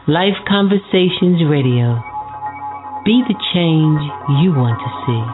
Life Conversations Radio. Be the change you want to see.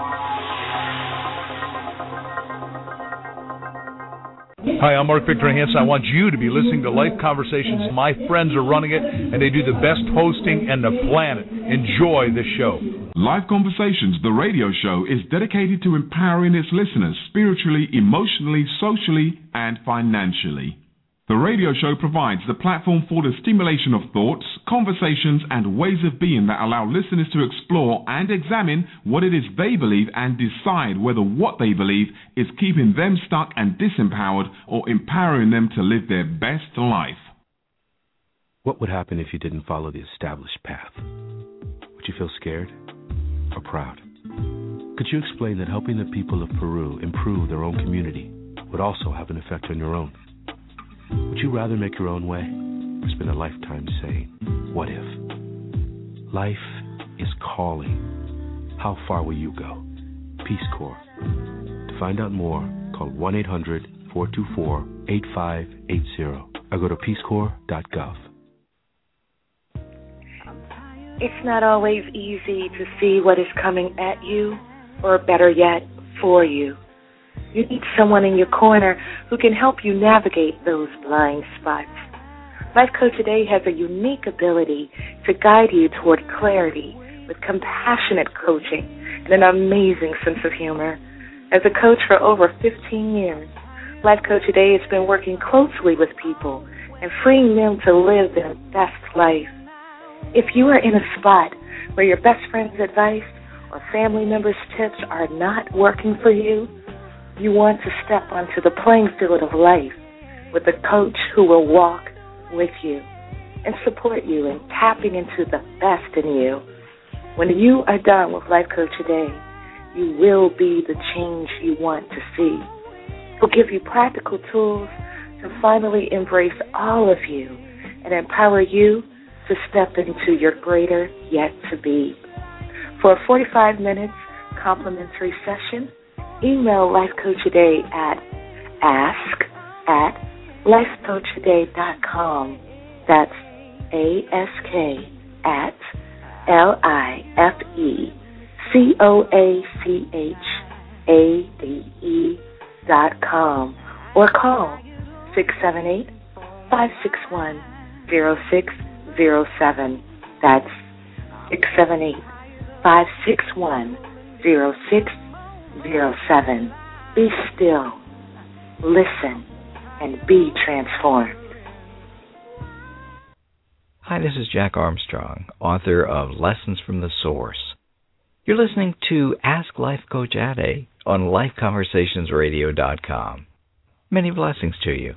Hi, I'm Mark Victor Hansen. I want you to be listening to Life Conversations. My friends are running it, and they do the best hosting in the planet. Enjoy the show. Life Conversations, the radio show, is dedicated to empowering its listeners spiritually, emotionally, socially, and financially. The radio show provides the platform for the stimulation of thoughts, conversations, and ways of being that allow listeners to explore and examine what it is they believe and decide whether what they believe is keeping them stuck and disempowered or empowering them to live their best life. What would happen if you didn't follow the established path? Would you feel scared or proud? Could you explain that helping the people of Peru improve their own community would also have an effect on your own? Would you rather make your own way or spend a lifetime saying, what if? Life is calling. How far will you go? Peace Corps. To find out more, call 1-800-424-8580 or go to peacecorps.gov. It's not always easy to see what is coming at you, or better yet, for you. You need someone in your corner who can help you navigate those blind spots. Life Coach Today has a unique ability to guide you toward clarity with compassionate coaching and an amazing sense of humor. As a coach for over 15 years, Life Coach Today has been working closely with people and freeing them to live their best life. If you are in a spot where your best friend's advice or family members' tips are not working for you, you want to step onto the playing field of life with a coach who will walk with you and support you in tapping into the best in you. When you are done with Life Coach Today, you will be the change you want to see. He'll give you practical tools to finally embrace all of you and empower you to step into your greater yet to be. For a 45 minutes complimentary session, email Life Coach Today at ask@lifecoachtoday.com. That's ask@lifecoachade.com or call 678-561-0607. That's 678-561-0607. Be still, listen, and be transformed. Hi, this is Jack Armstrong, author of Lessons from the Source. You're listening to Ask Life Coach Ade on LifeConversationsRadio.com. Many blessings to you.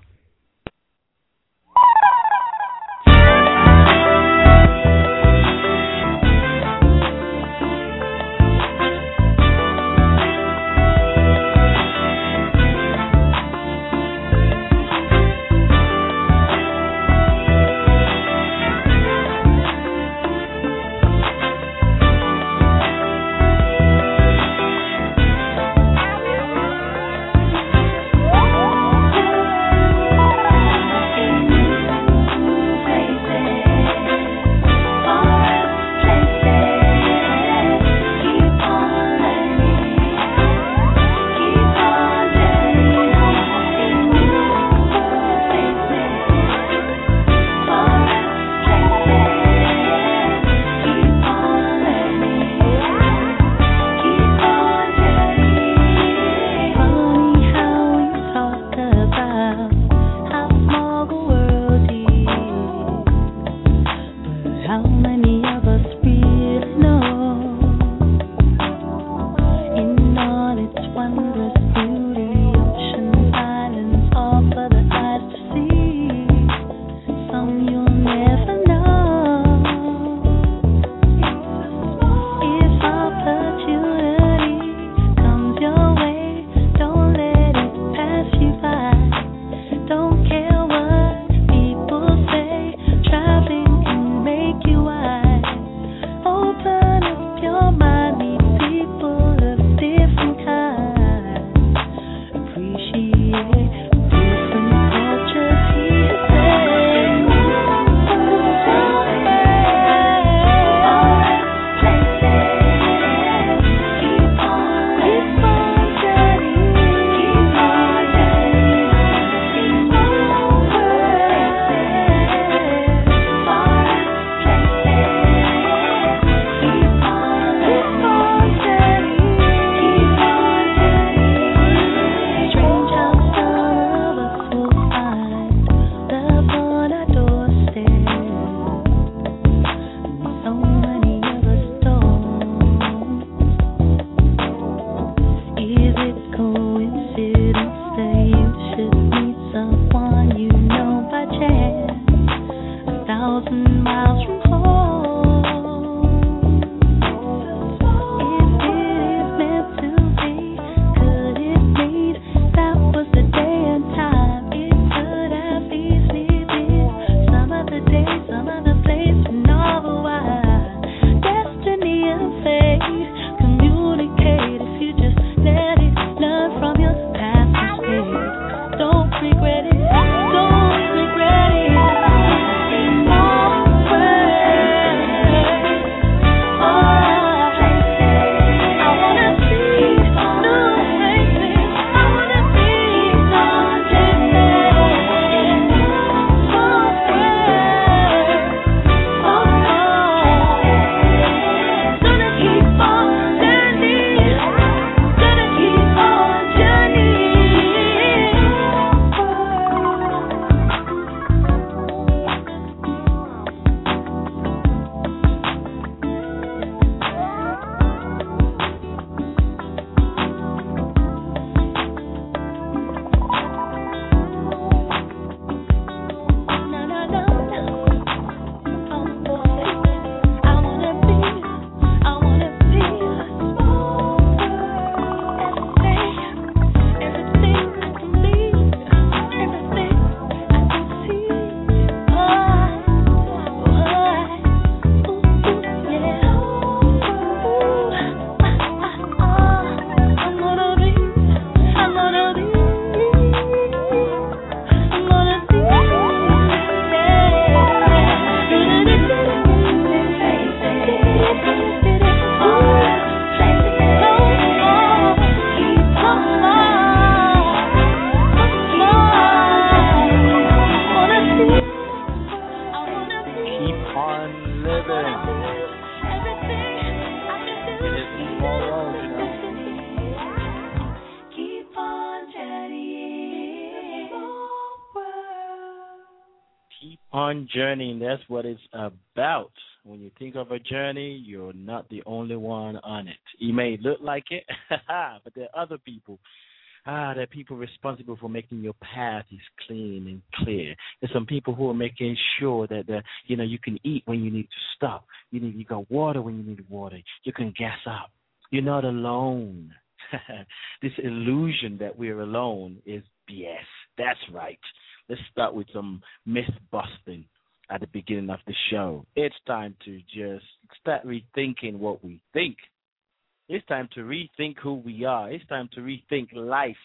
keep on journeying. That's what it's about. When you think of a journey, you're not the only one on it. You may look like it, but there are other people. There are people responsible for making your path is clean and clear. There's some people who are making sure that you can eat when you need to stop. You got water when you need water. You can gas up. You're not alone. This illusion that we're alone is BS. That's right. Let's start with some myth busting at the beginning of the show. It's time to just start rethinking what we think. It's time to rethink who we are. It's time to rethink life.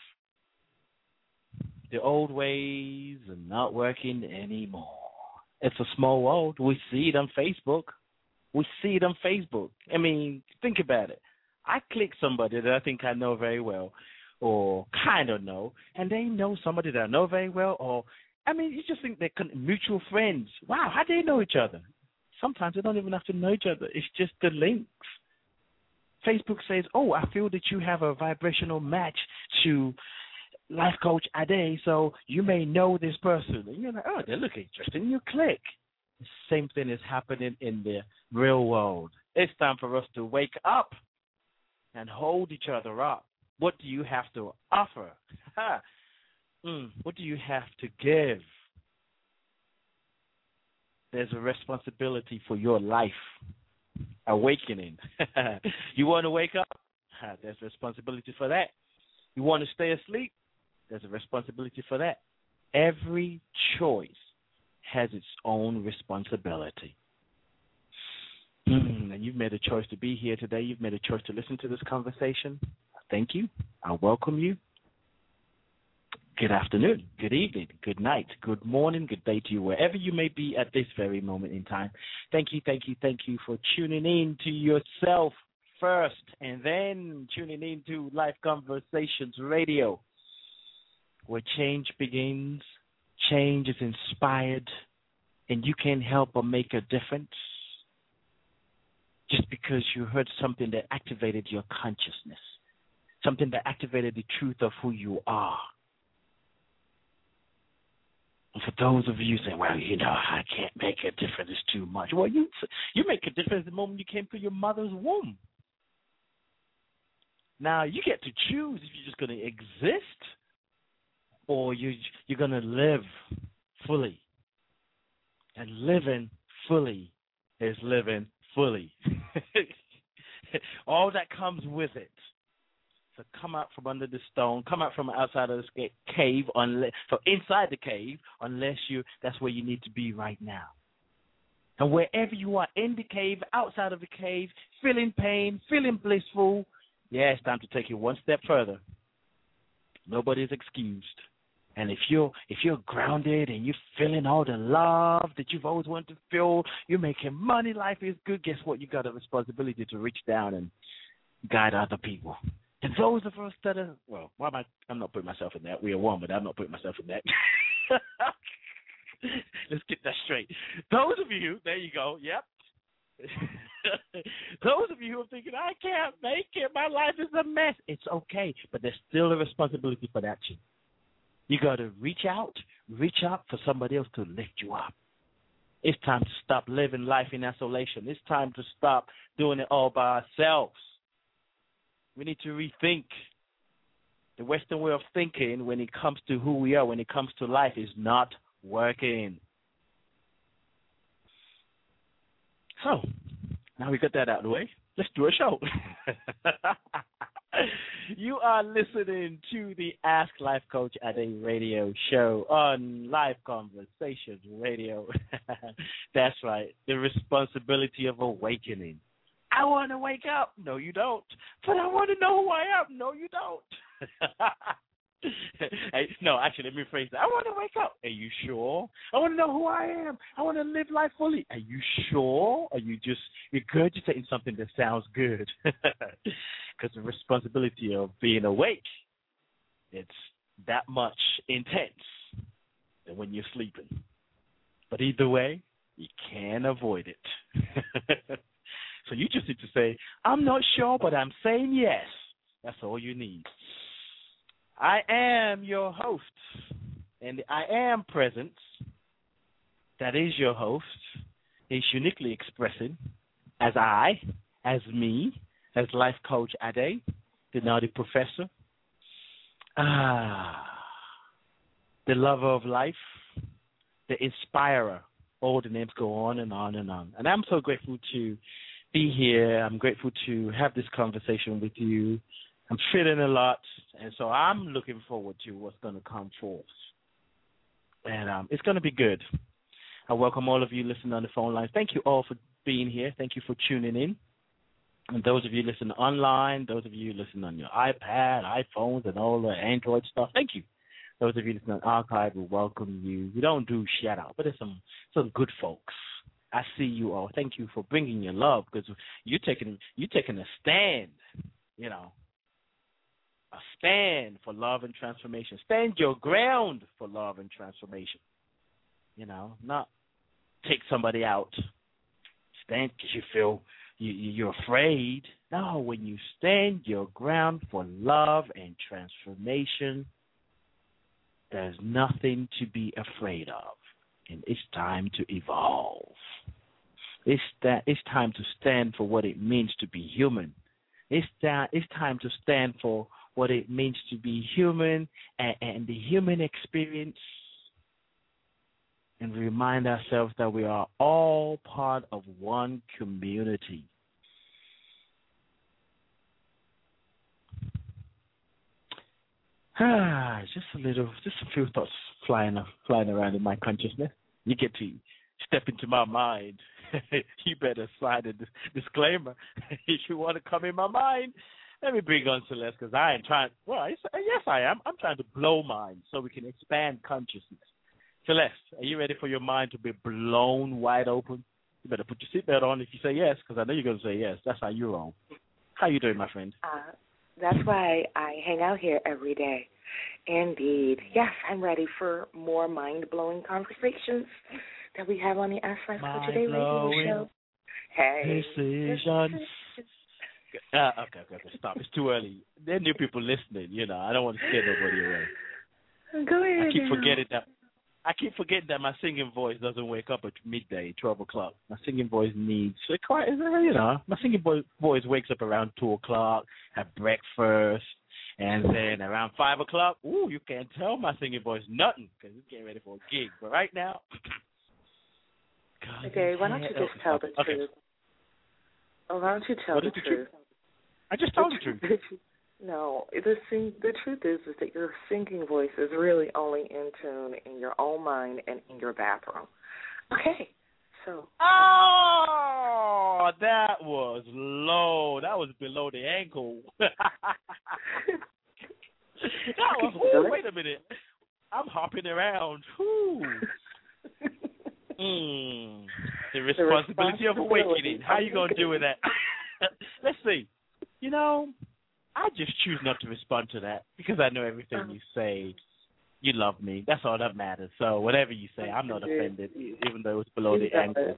The old ways are not working anymore. It's a small world. We see it on Facebook. I mean, think about it. I click somebody that I think I know very well or kind of know, and they know somebody that I know very well, you just think they're mutual friends. Wow, how do they know each other? Sometimes they don't even have to know each other. It's just the links. Facebook says, I feel that you have a vibrational match to Life Coach Ade, so you may know this person. And you're like, they look interesting. You click. The same thing is happening in the real world. It's time for us to wake up and hold each other up. What do you have to offer? What do you have to give? There's a responsibility for your life awakening. You want to wake up? There's a responsibility for that. You want to stay asleep? There's a responsibility for that. Every choice has its own responsibility. And you've made a choice to be here today. You've made a choice to listen to this conversation. Thank you. I welcome you. Good afternoon, good evening, good night, good morning, good day to you, wherever you may be at this very moment in time. Thank you for tuning in to yourself first and then tuning in to Life Conversations Radio, where change begins, change is inspired, and you can help or make a difference just because you heard something that activated your consciousness, something that activated the truth of who you are. And for those of you saying, well, I can't make a difference, it's too much. Well, you make a difference the moment you came through your mother's womb. Now, you get to choose if you're just going to exist or you're going to live fully. And living fully is living fully. All that comes with it. So come out from under the stone, come out from outside of the cave, inside the cave, that's where you need to be right now. And wherever you are, in the cave, outside of the cave, feeling pain, feeling blissful, it's time to take it one step further. Nobody's excused. And if you're grounded and you're feeling all the love that you've always wanted to feel, you're making money, life is good, guess what? You got a responsibility to reach down and guide other people. And those of us that are, I'm not putting myself in that. We are one, but I'm not putting myself in that. Let's get that straight. Those of you, there you go, yep. Those of you who are thinking, I can't make it, my life is a mess. It's okay, but there's still a responsibility for that too. You got to reach out for somebody else to lift you up. It's time to stop living life in isolation. It's time to stop doing it all by ourselves. We need to rethink. The Western way of thinking when it comes to who we are, when it comes to life, is not working. So, now we got that out of the way. Let's do a show. You are listening to the Ask Life Coach Ade radio show on Life Conversations Radio. That's right, the responsibility of awakening. I want to wake up. No, you don't. But I want to know who I am. No, you don't. No, actually, let me rephrase that. I want to wake up. Are you sure? I want to know who I am. I want to live life fully. Are you sure? Are you just regurgitating something that sounds good? Because the responsibility of being awake, it's that much intense than when you're sleeping. But either way, you can't avoid it. So you just need to say, I'm not sure, but I'm saying yes. That's all you need. I am your host, and the I am presence that is your host, is uniquely expressing as I, as me, as life coach Ade, the naughty professor, the lover of life, the inspirer. All the names go on and on and on. And I'm so grateful to be here. I'm grateful to have this conversation with you. I'm feeling a lot, and so I'm looking forward to what's going to come forth. And it's going to be good. I welcome all of you listening on the phone lines. Thank you all for being here. Thank you for tuning in. And those of you listening online, those of you listening on your iPad, iPhones, and all the Android stuff, thank you. Those of you listening on archive, we welcome you. We don't do shout out, but there's some good folks. I see you all. Thank you for bringing your love, because you're taking a stand, you know, a stand for love and transformation. Stand your ground for love and transformation. You know, not take somebody out. Stand because you feel you're afraid. No, when you stand your ground for love and transformation, there's nothing to be afraid of, and it's time to evolve. It's time to stand for what it means to be human. It's time to stand for what it means to be human and the human experience, and remind ourselves that we are all part of one community. Just a few thoughts flying around in my consciousness. You get to step into my mind. You better sign a disclaimer if you want to come in my mind. Let me bring on Celeste, because I ain't trying. Well, yes, I am. I'm trying to blow mine so we can expand consciousness. Celeste, are you ready for your mind to be blown wide open? You better put your seatbelt on if you say yes, because I know you're going to say yes. That's how you roll. How you doing, my friend? That's why I hang out here every day. Indeed. Yes, I'm ready for more mind-blowing conversations that we have on the Ask Life Coach Today radio show. Hey. Decisions. Okay, stop. It's too early. There are new people listening, you know. I don't want to scare nobody away. Go ahead. I keep forgetting that my singing voice doesn't wake up at midday, 12 o'clock. My singing voice my singing voice wakes up around 2 o'clock, have breakfast, and then around 5 o'clock, you can't tell my singing voice nothing, because it's getting ready for a gig. But right now... Okay, why don't you just tell the truth? Oh, why don't you tell the truth? I just told the truth. No, the truth is that your singing voice is really only in tune in your own mind and in your bathroom. Okay, so. Oh, that was low. That was below the ankle. Wait a minute. I'm hopping around. The responsibility of awakening. How you going to deal with that? Let's see. You know, I just choose not to respond to that, because I know everything you say, you love me. That's all that matters. So whatever you say, I'm not offended, even though it's below the ankle.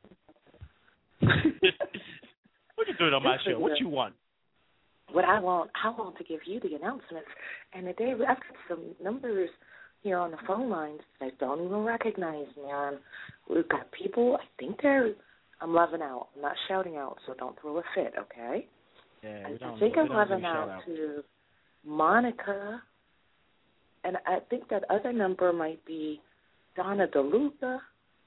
What you doing on my show? What you want? What I want to give you the announcements. And today I've got some numbers here on the phone lines that don't even recognize me. We've got people, I'm loving out. I'm not shouting out, so don't throw a fit, okay? Yeah, I think I'm loving out to Monica, and I think that other number might be Donna DeLuca.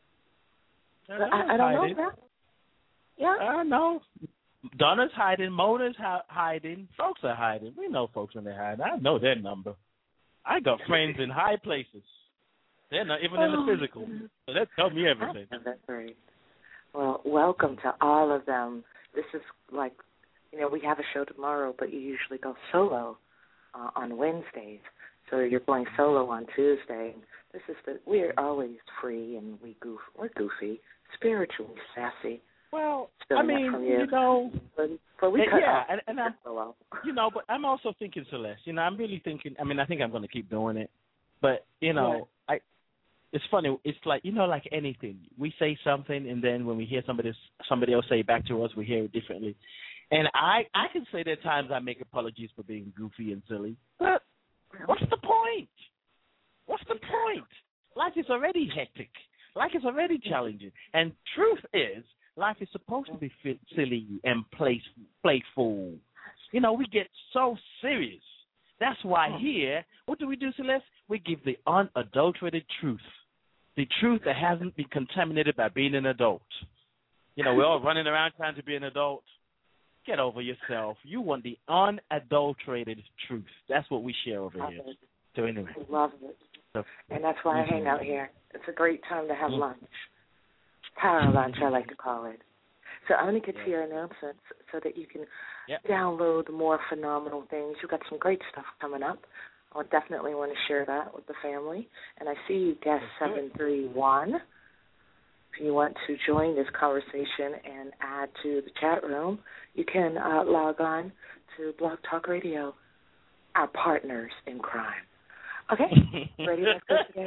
I don't know that. Yeah. No. Donna's hiding. Mona's hiding. Folks are hiding. We know folks when they're hiding. I know their number. I got friends in high places. They're not even in the physical. So that tells me everything. That's great. Well, welcome to all of them. This is like, we have a show tomorrow, but you usually go solo on Wednesdays. So you're going solo on Tuesday. We're always free, and we're goofy, spiritually sassy. Well, but we cut off. And but I'm also thinking, Celeste. I'm really thinking. I think I'm going to keep doing it. But it's funny. It's like like anything. We say something, and then when we hear somebody else say it back to us, we hear it differently. And I can say there are times I make apologies for being goofy and silly. But what's the point? What's the point? Life is already hectic. Life is already challenging. And truth is, life is supposed to be silly and playful. You know, we get so serious. That's why here, what do we do, Celeste? We give the unadulterated truth. The truth that hasn't been contaminated by being an adult. You know, we're all running around trying to be an adult. Get over yourself. You want the unadulterated truth. That's what we share over here. So anyway. I love it. And that's why I hang out here. It's a great time to have lunch. Power lunch, I like to call it. So I'm going to get to your announcements so that you can download more phenomenal things. You've got some great stuff coming up. I would definitely want to share that with the family. And I see you, guest 731. If you want to join this conversation and add to the chat room, you can log on to Blog Talk Radio, our partners in crime. Okay, ready? Let's go today.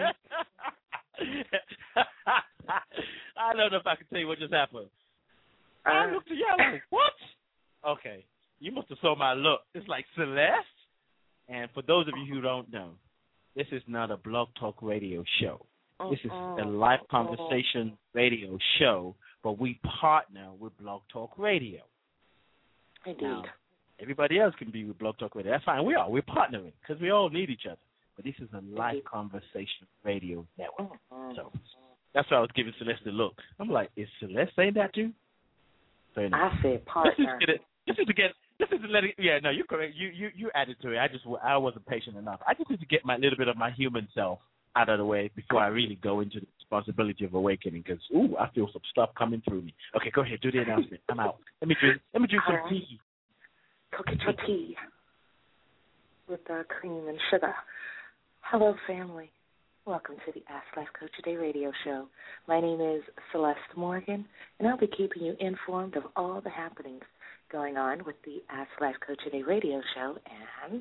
I don't know if I can tell you what just happened. I looked at you like, what? Okay, you must have saw my look. It's like Celeste. And for those of you who don't know, this is not a Blog Talk Radio show. This is a live conversation radio show, but we partner with Blog Talk Radio. Indeed. Now, everybody else can be with Blog Talk Radio. That's fine. We're partnering because we all need each other. But this is a live conversation radio network. So that's why I was giving Celeste a look. I'm like, is Celeste saying that too? So anyway, I said partner. This is to let it. Yeah, no, you're correct. You added to it. I wasn't patient enough. I just need to get my little bit of my human self out of the way before I really go into the responsibility of awakening. Because I feel some stuff coming through me. Okay, go ahead, do the announcement. I'm out. Let me drink some tea. Go get your tea with cream and sugar. Hello, family. Welcome to the Ask Life Coach Today radio show. My name is Celeste Morgan, and I'll be keeping you informed of all the happenings going on with the Ask Life Coach Today radio show and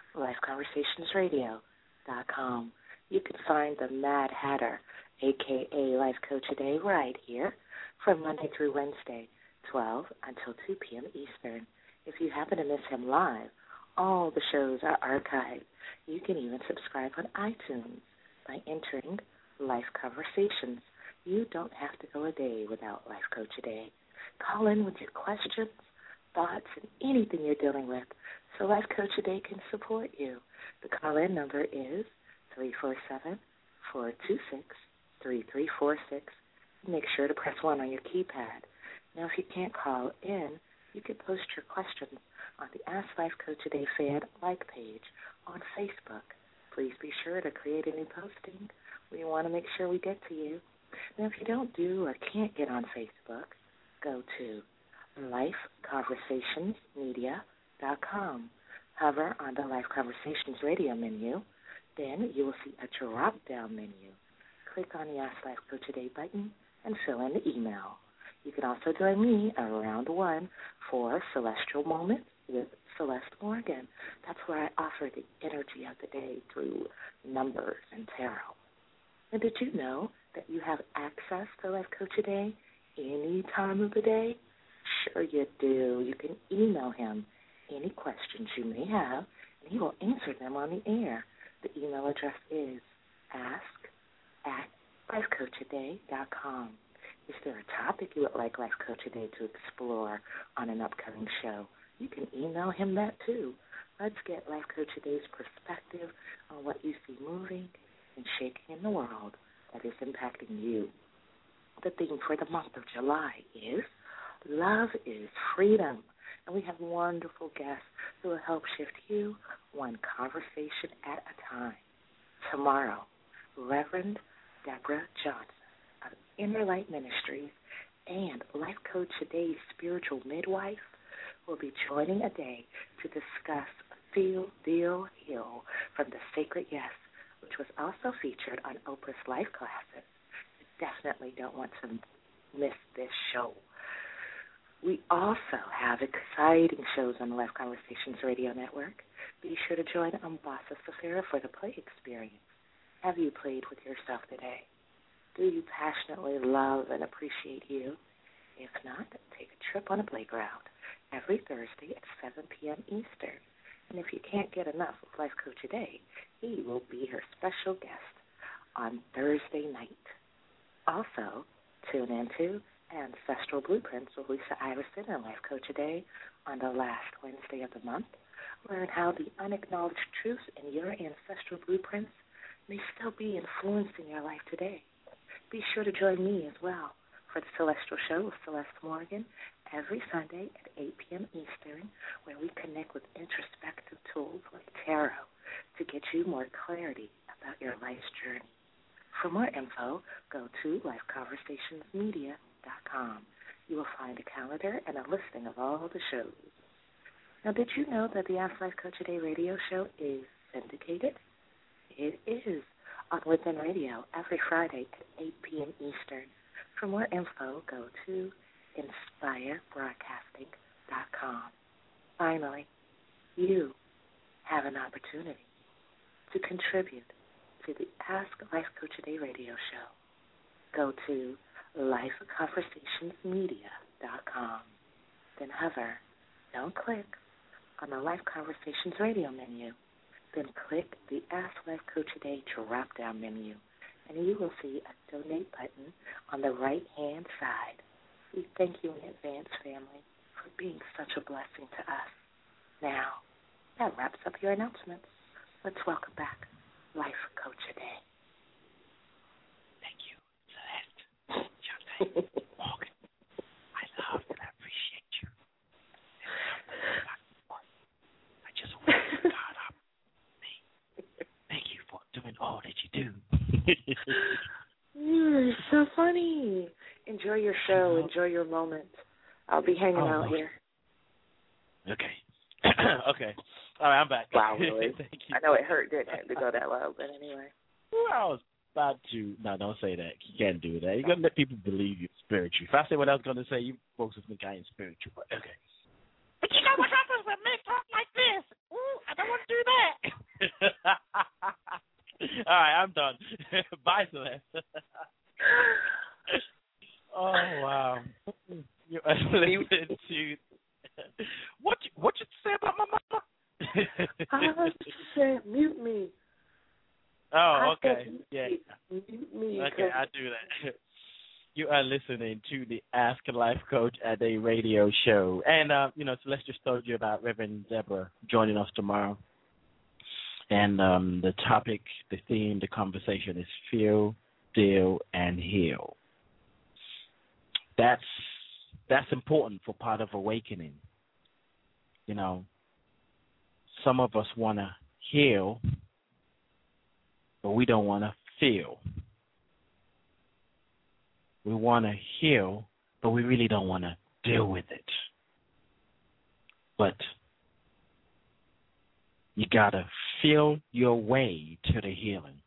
LifeConversationsRadio.com. You can find the Mad Hatter, a.k.a. Life Coach Today, right here from Monday through Wednesday, 12 until 2 p.m. Eastern. If you happen to miss him live, all the shows are archived. You can even subscribe on iTunes by entering Life Conversations. You don't have to go a day without Life Coach Today. Call in with your questions, thoughts, and anything you're dealing with so Life Coach Today can support you. The call-in number is 347-426-3346. Make sure to press 1 on your keypad. Now, if you can't call in, you can post your questions on the Ask Life Coach Today fan like page on Facebook. Please be sure to create a new posting. We want to make sure we get to you. Now, if you don't do or can't get on Facebook, go to lifeconversationsmedia.com. Hover on the Life Conversations radio menu. Then you will see a drop-down menu. Click on the Ask Life Coach Today button and fill in the email. You can also join me around 1 for Celestial Moments with Celeste Morgan. That's where I offer the energy of the day through numbers and tarot. And did you know that you have access to Life Coach Today any time of the day? Sure you do. You can email him any questions you may have, and he will answer them on the air. The email address is ask@lifecoachtoday.com. Is there a topic you would like Life Coach Today to explore on an upcoming show? You can email him that too. Let's get Life Coach Today's perspective on what you see moving and shaking in the world that is impacting you. The theme for the month of July is Love is Freedom. And we have wonderful guests who will help shift you one conversation at a time. Tomorrow, Reverend Deborah Johnson of Inner Light Ministries and Life Coach Today's spiritual midwife will be joining a day to discuss Feel, Deal, Heal from the Sacred Yes, which was also featured on Oprah's Life Classes. You definitely don't want to miss this show. We also have exciting shows on the Life Conversations Radio Network. Be sure to join Ambassa Safira for the play experience. Have you played with yourself today? Do you passionately love and appreciate you? If not, take a trip on a playground every Thursday at 7 p.m. Eastern. And if you can't get enough of Life Coach Today, he will be her special guest on Thursday night. Also, tune into Ancestral Blueprints with Lisa Iverson and Life Coach a Day on the last Wednesday of the month. Learn how the unacknowledged truths in your ancestral blueprints may still be influencing your life today. Be sure to join me as well for the Celestial Show with Celeste Morgan every Sunday at 8 p.m. Eastern, where we connect with introspective tools like tarot to get you more clarity about your life's journey. For more info, go to lifeconversationsmedia.com. You will find a calendar and a listing of all the shows. Now, did you know that the Ask Life Coach a Day radio show is syndicated? It is on Within Radio every Friday at 8 p.m. Eastern. For more info, go to inspirebroadcasting.com. Finally, you have an opportunity to contribute to the Ask Life Coach a Day radio show. Go to lifeconversationsmedia.com. Then hover, don't click, on the Life Conversations radio menu. Then click the Ask Life Coach a Day drop-down menu, and you will see a donate button on the right-hand side. We thank you in advance, family, for being such a blessing to us. Now, that wraps up your announcements. Let's welcome back Life Coach a Day. Thank you, Celeste, Shantae, Morgan. I love and I appreciate you. I just want to start up. Thank you for doing all that you do. You're so funny. Enjoy your show. Enjoy your moment. I'll be hanging out here. Okay. Okay. All right, I'm back. Wow, really? Thank you. I know it hurt, didn't it, to go that low, but anyway. Well, I was about to. No, don't say that. You can't do that. You're going to let people believe you're spiritual. If I say what I was going to say, you folks will think I ain't spiritual. But okay. But you know what happens when men talk like this? Ooh, I don't want to do that. All right, I'm done. Bye, Celeste. Oh, wow. You're listening to... What you say about my mama? I said mute me. Oh, okay. Yeah. Mute me. Okay, I do that. You are listening to the Ask Life Coach at a radio show. And, Celeste just told you about Reverend Deborah joining us tomorrow. And the topic, the theme, the conversation is feel, deal, and heal. That's important for part of awakening. You know, some of us want to heal, but we don't want to feel. We want to heal, but we really don't want to deal with it. But you got to feel your way to the healing.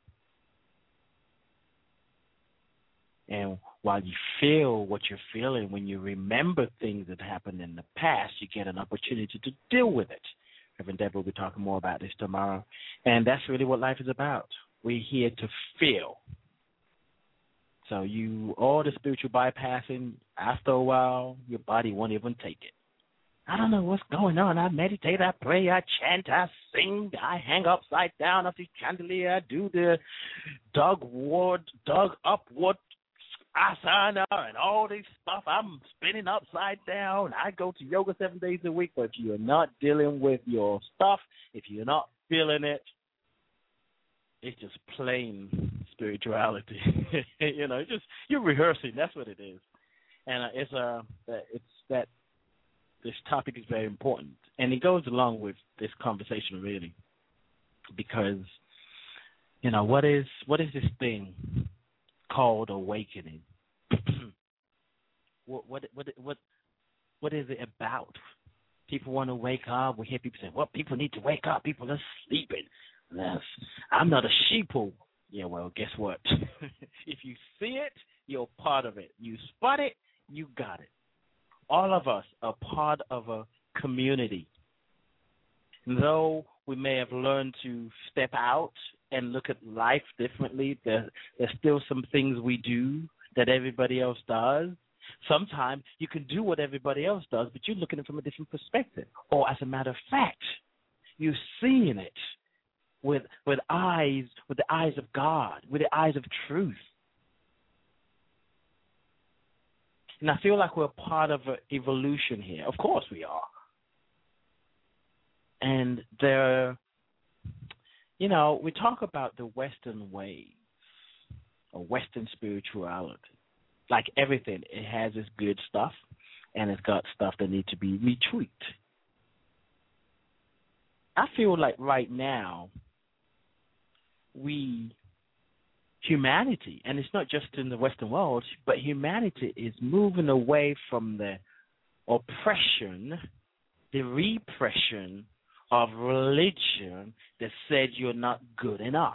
And while you feel what you're feeling, when you remember things that happened in the past, you get an opportunity to deal with it. Reverend Deborah will be talking more about this tomorrow. And that's really what life is about. We're here to feel. So all the spiritual bypassing, after a while, your body won't even take it. I don't know what's going on. I meditate, I pray, I chant, I sing, I hang upside down off the chandelier, I do the dug upward asana and all this stuff. I'm spinning upside down. I go to yoga 7 days a week, but if you're not dealing with your stuff, if you're not feeling it, it's just plain spirituality. You're rehearsing. That's what it is. And this topic is very important, and it goes along with this conversation really, because what is this thing called awakening? What is it about? People want to wake up. We hear people say, "Well, people need to wake up. People are sleeping." I'm not a sheeple. Yeah, well, guess what? If you see it, you're part of it. You spot it, you got it. All of us are part of a community. Though we may have learned to step out and look at life differently, there's still some things we do that everybody else does. Sometimes you can do what everybody else does, but you're looking at it from a different perspective. Or as a matter of fact, you're seeing it with the eyes of God, with the eyes of truth. And I feel like we're part of an evolution here. Of course we are. And we talk about the Western way or Western spirituality. Like everything, it has its good stuff and it's got stuff that needs to be retweaked. I feel like right now, humanity, and it's not just in the Western world, but humanity is moving away from the oppression, the repression of religion that said you're not good enough.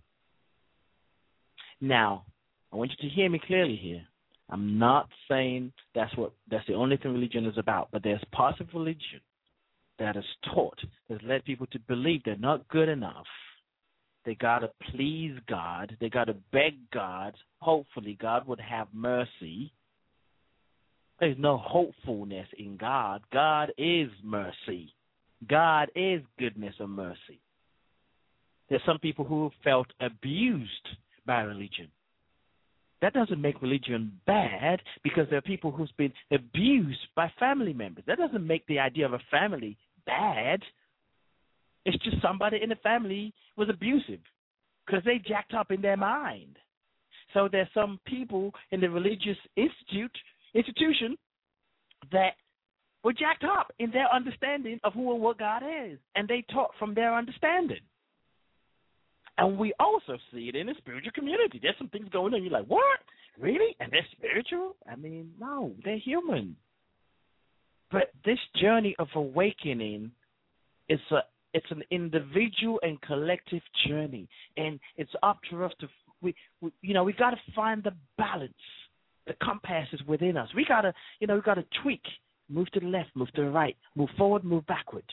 Now, I want you to hear me clearly here. I'm not saying that's the only thing religion is about, but there's parts of religion that is taught, that led people to believe they're not good enough. They got to please God. They got to beg God. Hopefully, God would have mercy. There's no hopefulness in God. God is mercy. God is goodness and mercy. There's some people who felt abused by religion. That doesn't make religion bad because there are people who's been abused by family members. That doesn't make the idea of a family bad. It's just somebody in the family was abusive because they jacked up in their mind. So there's some people in the religious institution that were jacked up in their understanding of who and what God is, and they taught from their understanding. And we also see it in the spiritual community. There's some things going on. You're like, what? Really? And they're spiritual? I mean, no, they're human. But this journey of awakening is it's an individual and collective journey, and it's up to us to we got to find the balance. The compass is within us. We got to tweak, move to the left, move to the right, move forward, move backward.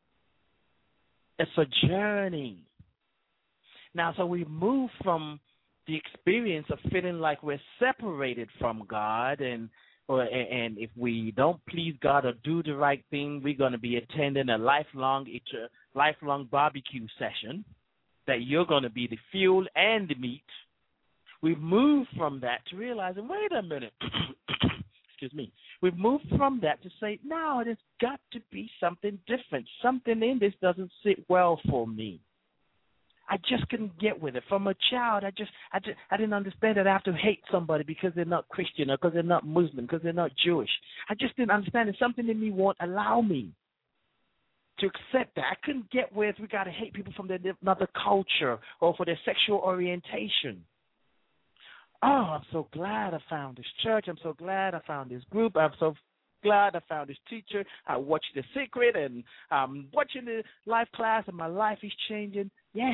It's a journey. Now, so we move from the experience of feeling like we're separated from God, and if we don't please God or do the right thing, we're going to be attending a lifelong barbecue session, that you're going to be the fuel and the meat. We've moved from that to realizing, wait a minute, excuse me. We've moved from that to say, no, there's got to be something different. Something in this doesn't sit well for me. I just couldn't get with it. From a child, I didn't understand that I have to hate somebody because they're not Christian or because they're not Muslim, because they're not Jewish. I just didn't understand it. Something in me won't allow me to accept that. I couldn't get with we got to hate people from another culture or for their sexual orientation. Oh, I'm so glad I found this church. I'm so glad I found this group. I'm so glad I found this teacher. I watched The Secret, and I'm watching the life class, and my life is changing. Yes.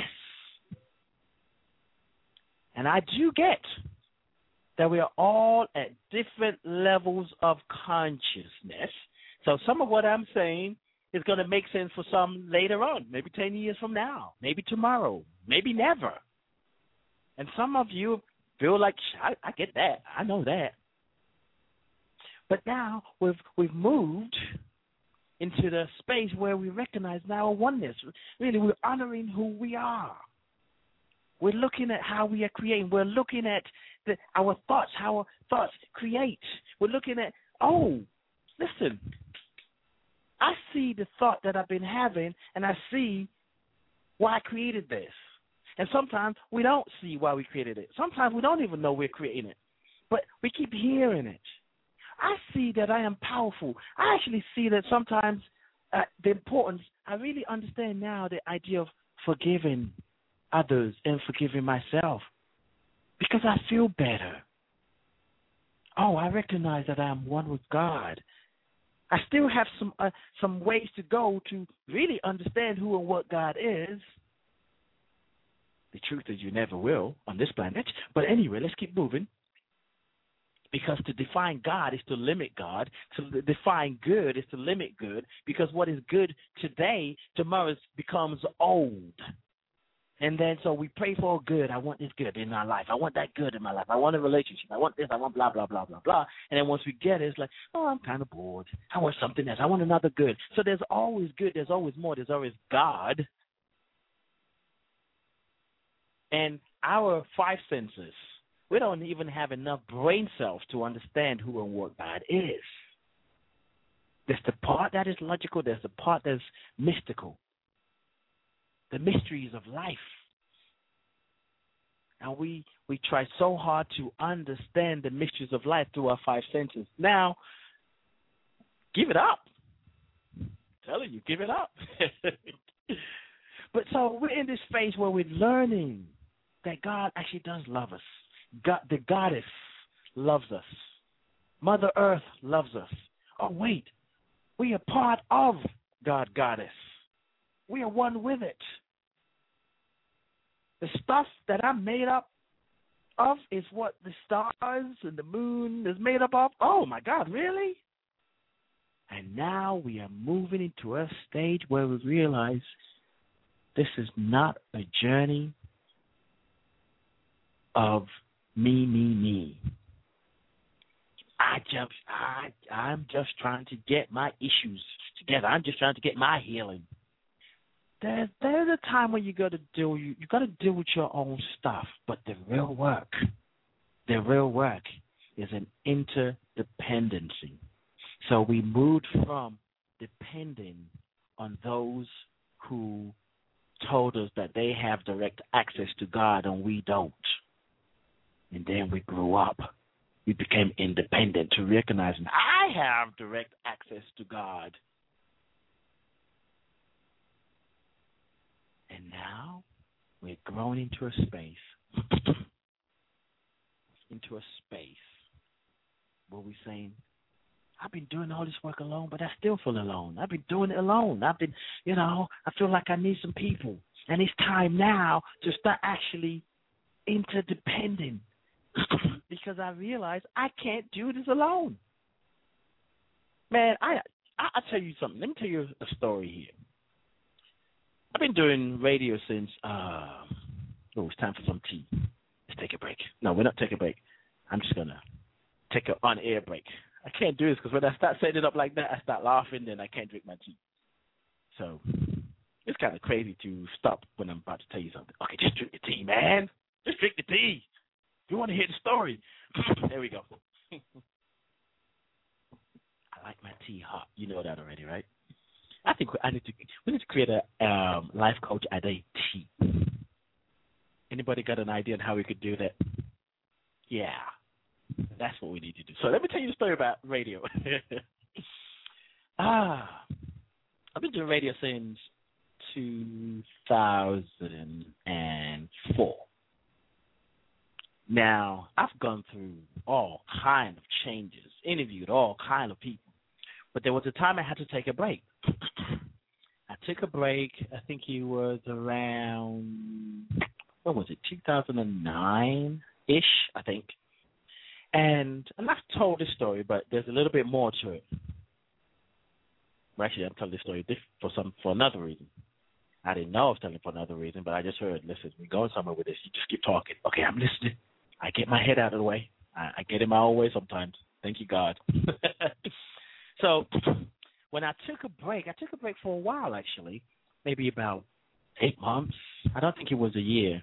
And I do get that we are all at different levels of consciousness. So some of what I'm saying is going to make sense for some later on, maybe 10 years from now, maybe tomorrow, maybe never. And some of you feel like, I get that. I know that. But now we've moved into the space where we recognize now a oneness. Really, we're honoring who we are. We're looking at how we are creating. We're looking at our thoughts, how our thoughts create. We're looking at, listen, I see the thought that I've been having, and I see why I created this. And sometimes we don't see why we created it. Sometimes we don't even know we're creating it. But we keep hearing it. I see that I am powerful. I actually see that sometimes the importance, I really understand now the idea of forgiving others and forgiving myself because I feel better. Oh, I recognize that I am one with God. I still have some ways to go to really understand who and what God is. The truth is you never will on this planet. But anyway, let's keep moving. Because to define God is to limit God. To define good is to limit good. Because what is good today, tomorrow becomes old. And then so we pray for good. I want this good in my life. I want that good in my life. I want a relationship. I want this. I want blah, blah, blah, blah, blah. And then once we get it, it's like, I'm kind of bored. I want something else. I want another good. So there's always good. There's always more. There's always God. And our five senses We don't even have enough brain cells to understand who and what God is. There's the part that is logical. There's the part that's mystical. The mysteries of life. And we try so hard to understand the mysteries of life through our five senses. Now, give it up. I'm telling you, give it up. But so we're in this phase where we're learning that God actually does love us. God, the goddess loves us. Mother Earth loves us. Oh, wait. We are part of God, goddess. We are one with it. The stuff that I'm made up of is what the stars and the moon is made up of. Oh, my God, really? And now we are moving into a stage where we realize this is not a journey of me. I'm just trying to get my issues together. I'm just trying to get my healing. There's a time when you got to deal with your own stuff, but the real work is an interdependency. So we moved from depending on those who told us that they have direct access to God and we don't. And then we grew up. We became independent to recognizing I have direct access to God. And now we're growing into a space, where we're saying, I've been doing all this work alone, but I still feel alone. I've been doing it alone. I feel like I need some people. And it's time now to start actually interdepending because I realize I can't do this alone. Man, I'll tell you something. Let me tell you a story here. I've been doing radio since, it's time for some tea. Let's take a break. No, we're not taking a break. I'm just going to take an on-air break. I can't do this because when I start setting it up like that, I start laughing, then I can't drink my tea. So it's kind of crazy to stop when I'm about to tell you something. Okay, just drink the tea, man. Just drink the tea. You want to hear the story? There we go. I like my tea hot. You know that already, right? I think we need to create a life coach a day tea. Anybody got an idea on how we could do that? Yeah, that's what we need to do. So let me tell you the story about radio. I've been doing radio since 2004. Now, I've gone through all kind of changes, interviewed all kind of people. But there was a time I had to take a break. I took a break, I think it was around, 2009-ish, I think. And I've told this story, but there's a little bit more to it. Well, actually, I'm telling this story for another reason. I didn't know I was telling it for another reason, but I just heard, listen, we're going somewhere with this. You just keep talking. Okay, I'm listening. I get my head out of the way. I get in my own way sometimes. Thank you, God. So when I took a break for a while, actually, maybe about 8 months. I don't think it was a year,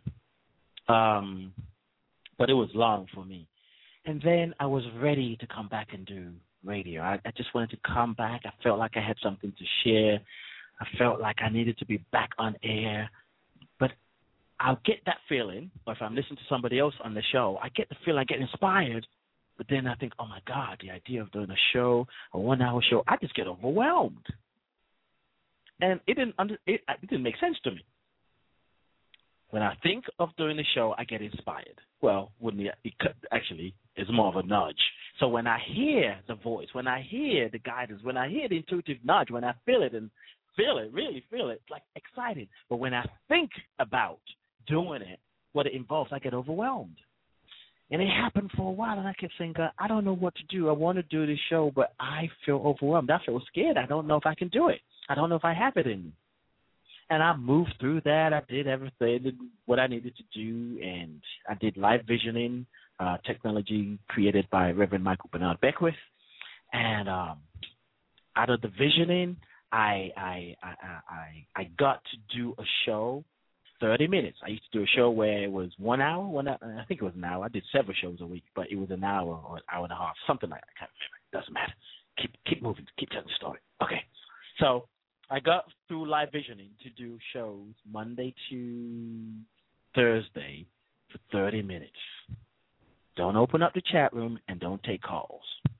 but it was long for me. And then I was ready to come back and do radio. I just wanted to come back. I felt like I had something to share. I felt like I needed to be back on air. But I'll get that feeling, or if I'm listening to somebody else on the show, I get the feeling, I get inspired. But then I think, oh, my God, the idea of doing a show, a 1-hour show, I just get overwhelmed. And it didn't make sense to me. When I think of doing the show, I get inspired. Well, actually, it's more of a nudge. So when I hear the voice, when I hear the guidance, when I hear the intuitive nudge, when I feel it, really feel it, it's like excited. But when I think about doing it, what it involves, I get overwhelmed. And it happened for a while, and I kept saying, God, I don't know what to do. I want to do this show, but I feel overwhelmed. I feel scared. I don't know if I can do it. I don't know if I have it in me. And I moved through that. I did everything, what I needed to do, and I did live visioning, technology created by Reverend Michael Bernard Beckwith. And out of the visioning, I got to do a show 30 minutes. I used to do a show where it was 1 hour. I think it was an hour. I did several shows a week, but it was an hour or an hour and a half, something like that. I can't remember. It doesn't matter. Keep moving. Keep telling the story. Okay. So I got through live visioning to do shows Monday to Thursday for 30 minutes. Don't open up the chat room and don't take calls.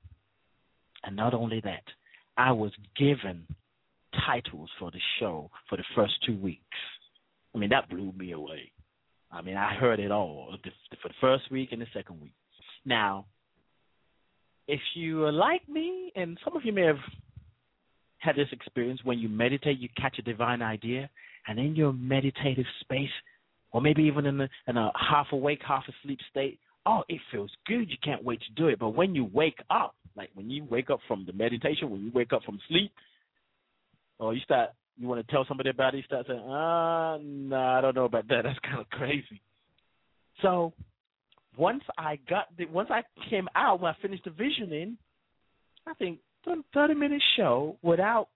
And not only that, I was given titles for the show for the first 2 weeks. I mean, that blew me away. I mean, I heard it all for the first week and the second week. Now, if you are like me, and some of you may have had this experience, when you meditate, you catch a divine idea, and in your meditative space, or maybe even in a half awake, half asleep state, it feels good. You can't wait to do it. But when you wake up, like when you wake up from the meditation, when you wake up from sleep, or you want to tell somebody about it, you start saying, no, I don't know about that. That's kind of crazy. So once I came out, when I finished the visioning, I think 30-minute show without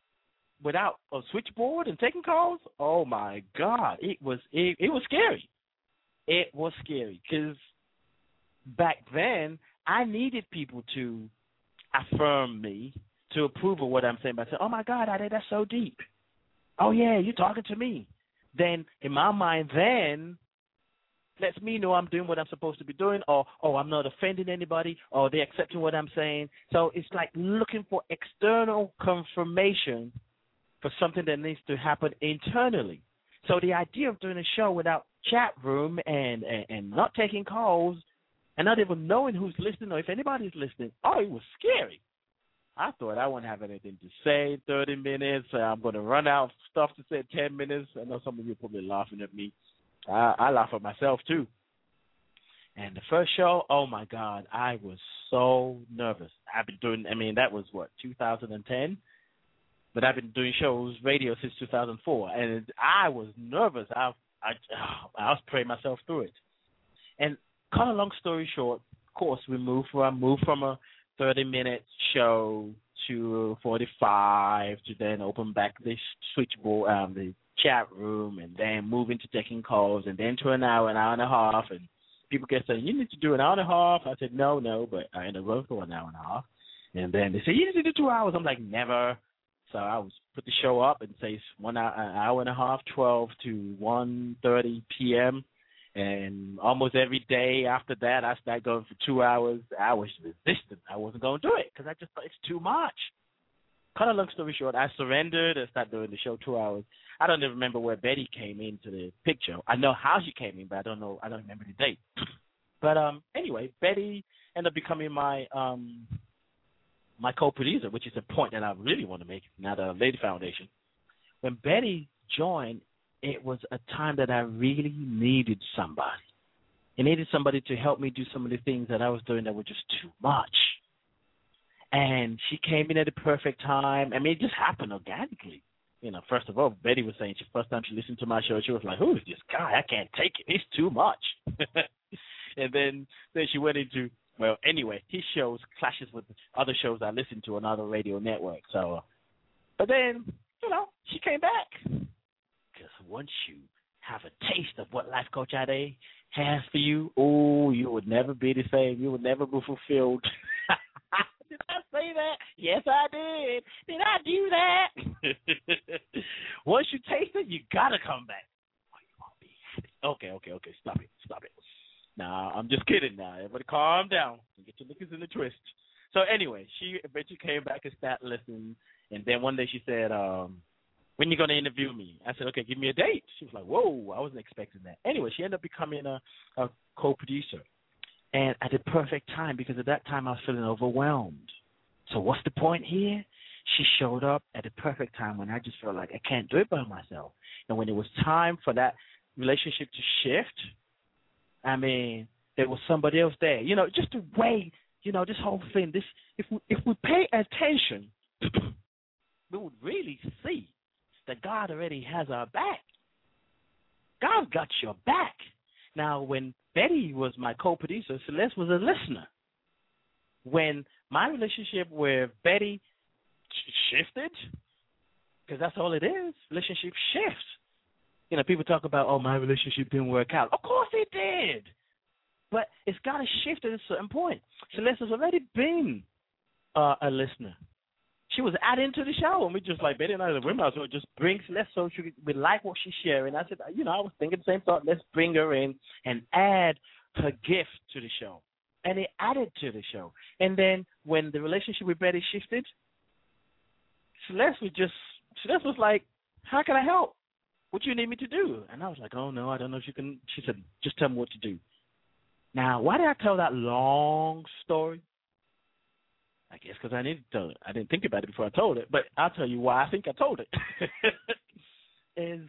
a switchboard and taking calls, oh my God, it was scary. It was scary because back then I needed people to affirm me, to approve of what I'm saying by saying, oh my God, Ade, that's so deep. Oh yeah, you're talking to me. Then in my mind, then lets me know I'm doing what I'm supposed to be doing, or I'm not offending anybody, or they're accepting what I'm saying. So it's like looking for external confirmation for something that needs to happen internally. So the idea of doing a show without chat room and not taking calls and not even knowing who's listening or if anybody's listening, it was scary. I thought I wouldn't have anything to say in 30 minutes. I'm going to run out of stuff to say in 10 minutes. I know some of you are probably laughing at me. I laugh at myself, too. And the first show, oh, my God, I was so nervous. That was, 2010? But I've been doing radio since 2004. And I was nervous. I was praying myself through it. And cut a long story short, of course, I moved from a 30-minute show to 45 to then open back the switchboard, the chat room, and then move into taking calls, and then to an hour and a half. And people kept saying, you need to do an hour and a half. I said, no, but I ended up going for an hour and a half. And then they said, you need to do 2 hours. I'm like, never. So I was put the show up and say an hour and a half, 12 to 1:30 p.m., and almost every day after that, I started going for 2 hours. I was resistant. I wasn't going to do it because I just thought it's too much. Cut a long story short, I surrendered and started doing the show 2 hours. I don't even remember where Betty came into the picture. I know how she came in, but I don't remember the date. But anyway, Betty ended up becoming my co-producer, which is a point that I really want to make now, the Lady Foundation. When Betty joined, it was a time that I really needed somebody. I needed somebody to help me do some of the things that I was doing that were just too much. And she came in at the perfect time. I mean, it just happened organically. First of all, Betty was saying, first time she listened to my show, she was like, who is this guy? I can't take it. It's too much. And then she went into, well, anyway, his shows clashes with other shows I listen to on other radio networks. So, but then, she came back. Because once you have a taste of what Life Coach Ade has for you, you would never be the same. You would never be fulfilled. Did I say that? Yes, I did. Did I do that? Once you taste it, you got to come back. You won't be happy. Okay. Stop it. Nah, I'm just kidding now. Everybody calm down. Get your knickers in the twist. So anyway, she eventually came back and started listening. And then one day she said, when are you going to interview me? I said, okay, give me a date. She was like, whoa, I wasn't expecting that. Anyway, she ended up becoming a co-producer. And at the perfect time, because at that time I was feeling overwhelmed. So what's the point here? She showed up at the perfect time when I just felt like I can't do it by myself. And when it was time for that relationship to shift, there was somebody else there. Just the way, this whole thing, if we pay attention, we would really see that God already has our back. God got your back. Now, when Betty was my co-producer, Celeste was a listener. When my relationship with Betty shifted, because that's all it is, relationship shifts. people talk about, oh, my relationship didn't work out. Of course it did. But it's got to shift at a certain point. Celeste has already been a listener. She was adding to the show, and we just like, Betty and I, we might as well just bring Celeste so we like what she's sharing. I said, I was thinking the same thought. Let's bring her in and add her gift to the show. And it added to the show. And then when the relationship with Betty shifted, Celeste was like, how can I help? What do you need me to do? And I was like, oh, no, I don't know if you can. She said, just tell me what to do. Now, why did I tell that long story? I guess because I needed to tell it. I didn't think about it before I told it, but I'll tell you why I think I told it. Is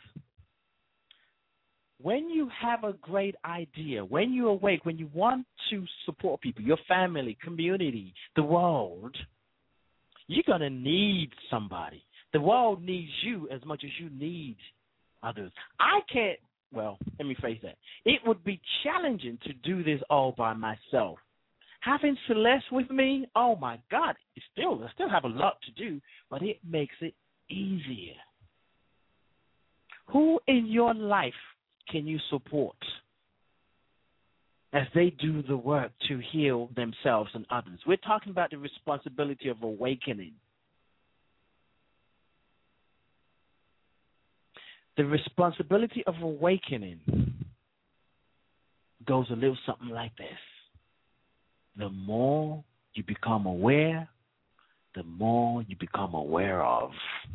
when you have a great idea, when you're awake, when you want to support people, your family, community, the world, you're going to need somebody. The world needs you as much as you need others. Let me phrase that. It would be challenging to do this all by myself. Having Celeste with me, oh, my God, I still have a lot to do, but it makes it easier. Who in your life can you support as they do the work to heal themselves and others? We're talking about the responsibility of awakening. The responsibility of awakening goes a little something like this. The more you become aware, the more you become aware of.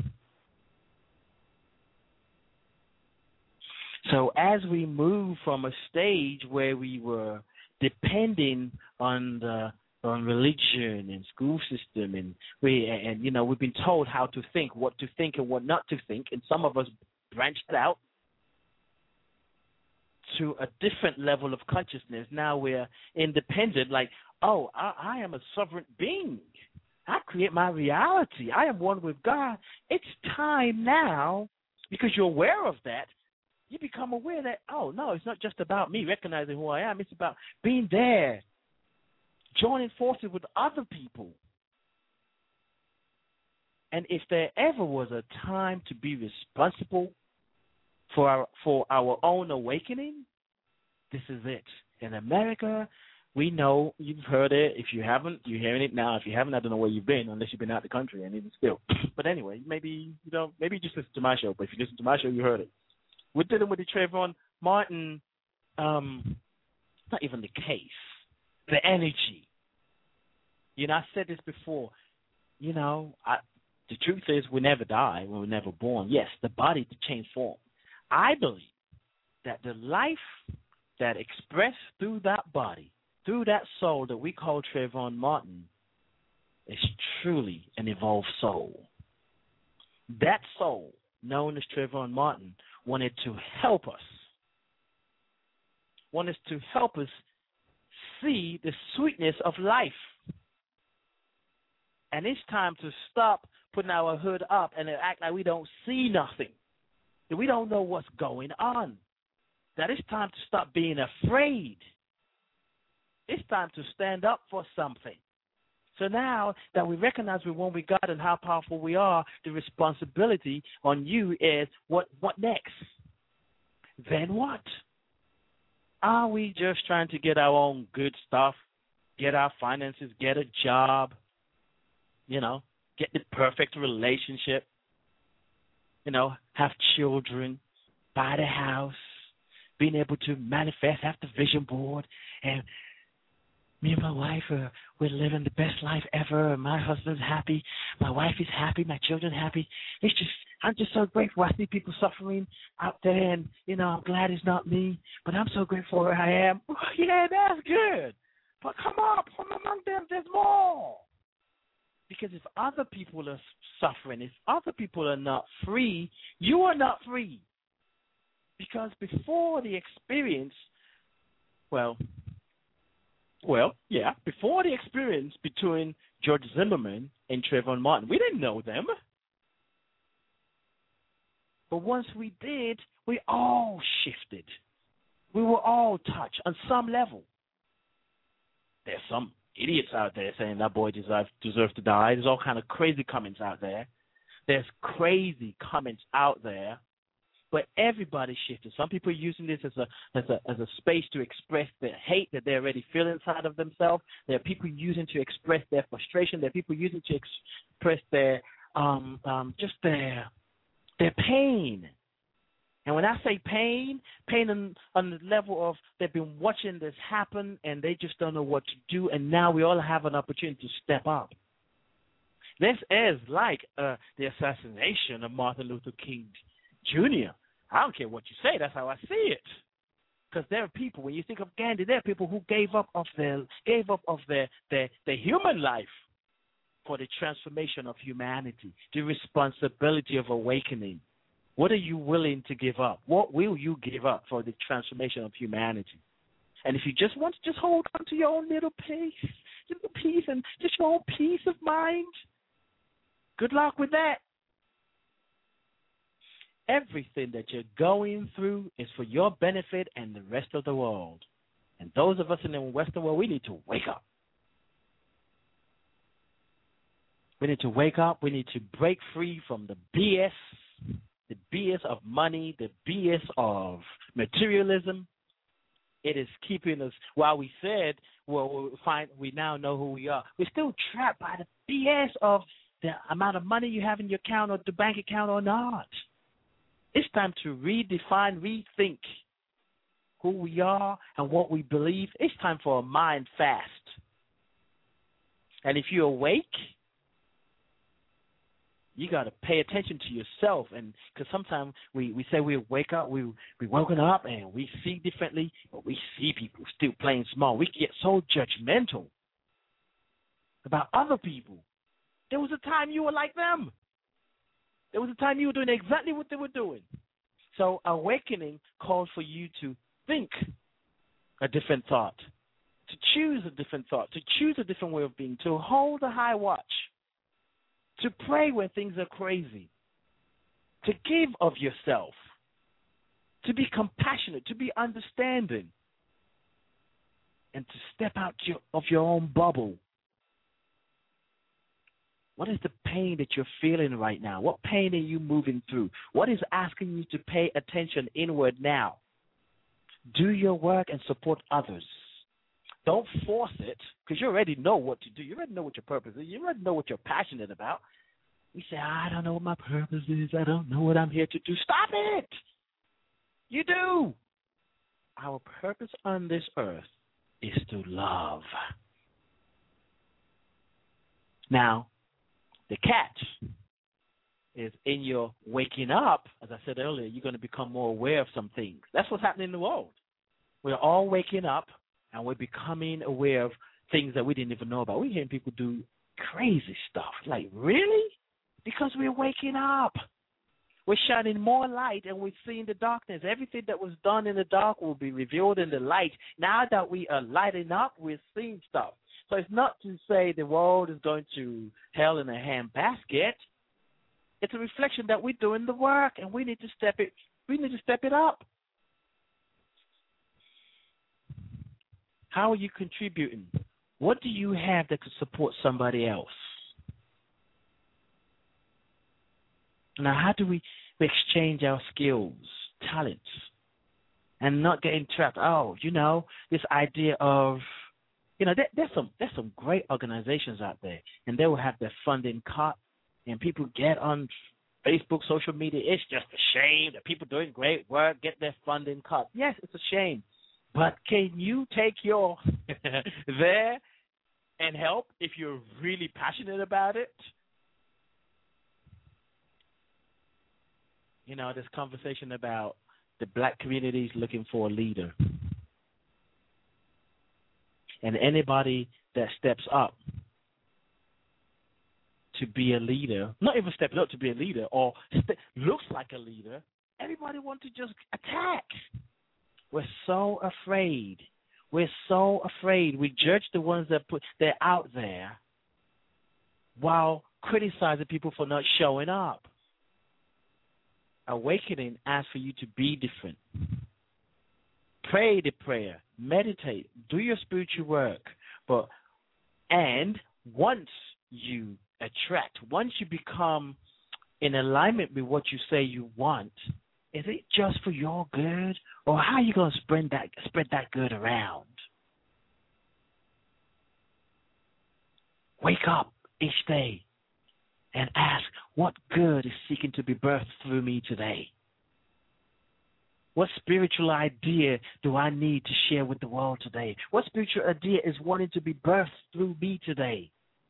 So as we move from a stage where we were depending on religion and school system, and we've been told how to think, what to think and what not to think, and some of us branched out to a different level of consciousness. Now we're independent, like, oh, I am a sovereign being. I create my reality. I am one with God. It's time now, because you're aware of that, you become aware that, oh, no, it's not just about me recognizing who I am. It's about being there, joining forces with other people. And if there ever was a time to be responsible for our own awakening, this is it. In America, we know, you've heard it. If you haven't, you're hearing it now. If you haven't, I don't know where you've been, unless you've been out of the country, and even still. But anyway, maybe you just listen to my show. But if you listen to my show, you heard it. We're dealing with the Trayvon Martin, not even the case, the energy. I said this before. The truth is we never die when we're never born. Yes, the body to change form. I believe that the life that expressed through that body, through that soul that we call Trayvon Martin, is truly an evolved soul. That soul, known as Trayvon Martin, wanted to help us see the sweetness of life. And it's time to stop putting our hood up and act like we don't see nothing, that we don't know what's going on, that it's time to stop being afraid. It's time to stand up for something. So now that we recognize we're one with God and how powerful we are, the responsibility on you is what next? Then what? Are we just trying to get our own good stuff, get our finances, get a job, get the perfect relationship, have children, buy the house, being able to manifest, have the vision board, and me and my wife, we're living the best life ever. My husband's happy. My wife is happy. My children happy. I'm just so grateful. I see people suffering out there, and, I'm glad it's not me, but I'm so grateful where I am. Yeah, that's good. But come on, from among them, there's more. Because if other people are suffering, if other people are not free, you are not free. Because before the experience, before the experience between George Zimmerman and Trayvon Martin, we didn't know them. But once we did, we all shifted. We were all touched on some level. There's some idiots out there saying that boy deserves to die. There's all kind of crazy comments out there. There's crazy comments out there But everybody's shifting. Some people are using this as a space to express the hate that they already feel inside of themselves. There are people using to express their frustration. There are people using to express their just their pain. And when I say pain on the level of they've been watching this happen and they just don't know what to do, and now we all have an opportunity to step up. This is like the assassination of Martin Luther King Jr. I don't care what you say. That's how I see it. Because there are people, when you think of Gandhi, there are people who gave up of their human life for the transformation of humanity, the responsibility of awakening. What are you willing to give up? What will you give up for the transformation of humanity? And if you just want to just hold on to your own little peace and just your own peace of mind, good luck with that. Everything that you're going through is for your benefit and the rest of the world. And those of us in the Western world, we need to wake up. We need to wake up. We need to break free from the BS of money, the BS of materialism. It is keeping us, while we said, well, we now know who we are. We're still trapped by the BS of the amount of money you have in your account or the bank account or not. It's time to redefine, rethink who we are and what we believe. It's time for a mind fast. And if you're awake, you got to pay attention to yourself. And because sometimes we say we wake up, we woken up and we see differently, but we see people still playing small. We get so judgmental about other people. There was a time you were like them. There was a time you were doing exactly what they were doing. So awakening calls for you to think a different thought, to choose a different thought, to choose a different way of being, to hold a high watch, to pray when things are crazy, to give of yourself, to be compassionate, to be understanding, and to step out of your own bubble. What is the pain that you're feeling right now? What pain are you moving through? What is asking you to pay attention inward now? Do your work and support others. Don't force it, because you already know what to do. You already know what your purpose is. You already know what you're passionate about. We say, I don't know what my purpose is. I don't know what I'm here to do. Stop it. You do. Our purpose on this earth is to love. Now, the catch is in your waking up. As I said earlier, you're going to become more aware of some things. That's what's happening in the world. We're all waking up, and we're becoming aware of things that we didn't even know about. We're hearing people do crazy stuff. Like, really? Because we're waking up. We're shining more light, and we're seeing the darkness. Everything that was done in the dark will be revealed in the light. Now that we are lighting up, we're seeing stuff. So it's not to say the world is going to hell in a handbasket. It's a reflection that we're doing the work, and we need to step it up. How are you contributing? What do you have that could support somebody else? Now, how do we exchange our skills, talents, and not getting trapped? This idea of, there's some great organizations out there, and they will have their funding cut, and people get on Facebook, social media. It's just a shame that people doing great work get their funding cut. Yes, it's a shame. But can you take your there and help if you're really passionate about it? This conversation about the black communities looking for a leader. And anybody that steps up to be a leader, not even stepping up to be a leader or looks like a leader, everybody wants to just attack. We're so afraid. We're so afraid. We judge the ones that they're out there while criticizing people for not showing up. Awakening asks for you to be different. Pray the prayer. Meditate. Do your spiritual work. And once you attract, once you become in alignment with what you say you want, Is it just for your good, or how are you going to spread that good around? Wake up each day and ask, what good is seeking to be birthed through me today? What spiritual idea do I need to share with the world today? What spiritual idea is wanting to be birthed through me today?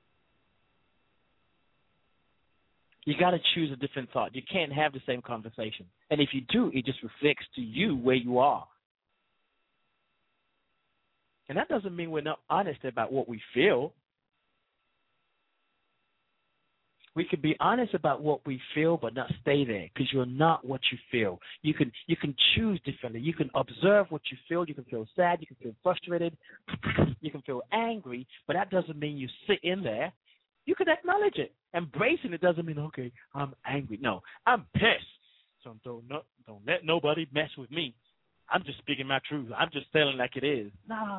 You got to choose a different thought. You can't have the same conversation. And if you do, it just reflects to you where you are. And that doesn't mean we're not honest about what we feel. We can be honest about what we feel, but not stay there, because you're not what you feel. You can choose differently. You can observe what you feel. You can feel sad. You can feel frustrated. You can feel angry, but that doesn't mean you sit in there. You can acknowledge it. Embracing it doesn't mean, okay, I'm angry. No, I'm pissed. So don't let nobody mess with me. I'm just speaking my truth. I'm just telling like it is.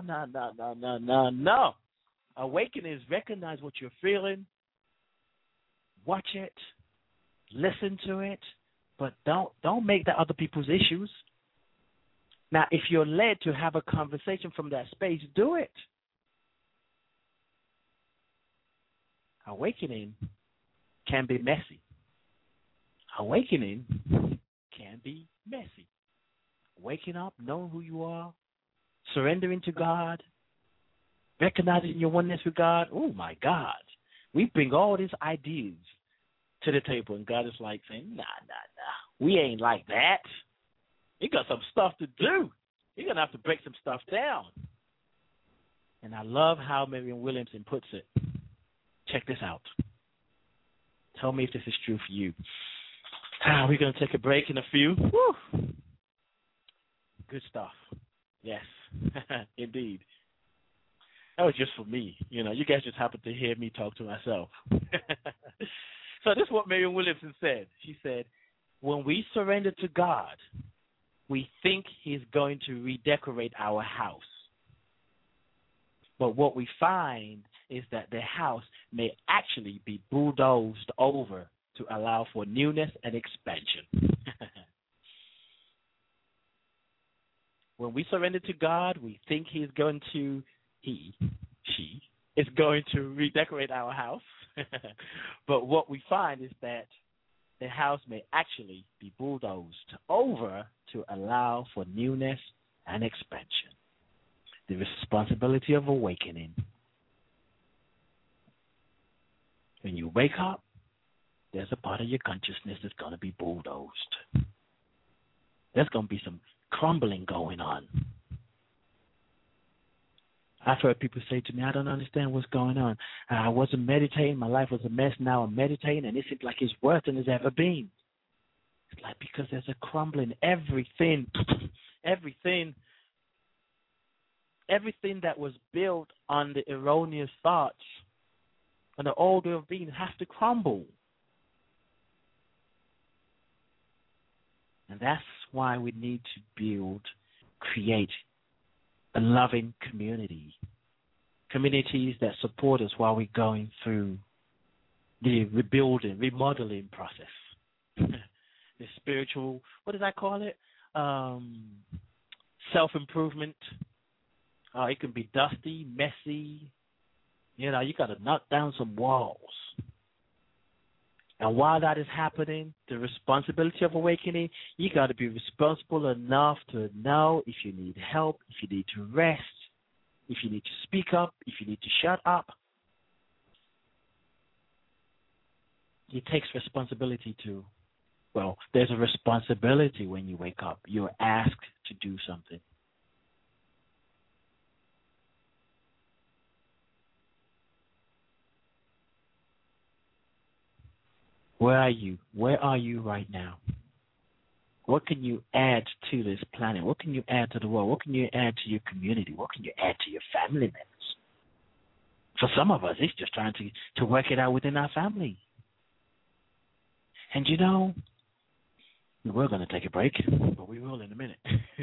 No. Awakening is recognize what you're feeling. Watch it, listen to it, but don't make that other people's issues. Now, if you're led to have a conversation from that space, do it. Awakening can be messy. Awakening can be messy. Waking up, knowing who you are, surrendering to God, recognizing your oneness with God. Oh, my God. We bring all these ideas to the table, and God is like saying, nah. We ain't like that. You got some stuff to do. You're going to have to break some stuff down. And I love how Marianne Williamson puts it. Check this out. Tell me if this is true for you. We're going to take a break in a few. Woo. Good stuff. Yes, indeed. That was just for me. You guys just happened to hear me talk to myself. So this is what Marianne Williamson said. She said, when we surrender to God, we think he's going to redecorate our house. But what we find is that the house may actually be bulldozed over to allow for newness and expansion. When we surrender to God, we think she is going to redecorate our house. But what we find is that the house may actually be bulldozed over to allow for newness and expansion. The responsibility of awakening. When you wake up, there's a part of your consciousness that's going to be bulldozed. There's going to be some crumbling going on. I've heard people say to me, I don't understand what's going on. I wasn't meditating. My life was a mess. Now I'm meditating, and it seems like it's worse than it's ever been. It's like because there's a crumbling. Everything that was built on the erroneous thoughts and the old way of being has to crumble. And that's why we need to create a loving community. Communities that support us while we're going through the remodeling process. The spiritual, what did I call it? Self-improvement. It can be dusty, messy. You got to knock down some walls. And while that is happening, the responsibility of awakening, you got to be responsible enough to know if you need help, if you need to rest, if you need to speak up, if you need to shut up. It takes responsibility there's a responsibility when you wake up. You're asked to do something. Where are you? Where are you right now? What can you add to this planet? What can you add to the world? What can you add to your community? What can you add to your family members? For some of us, it's just trying to work it out within our family. And we're going to take a break, but we will in a minute.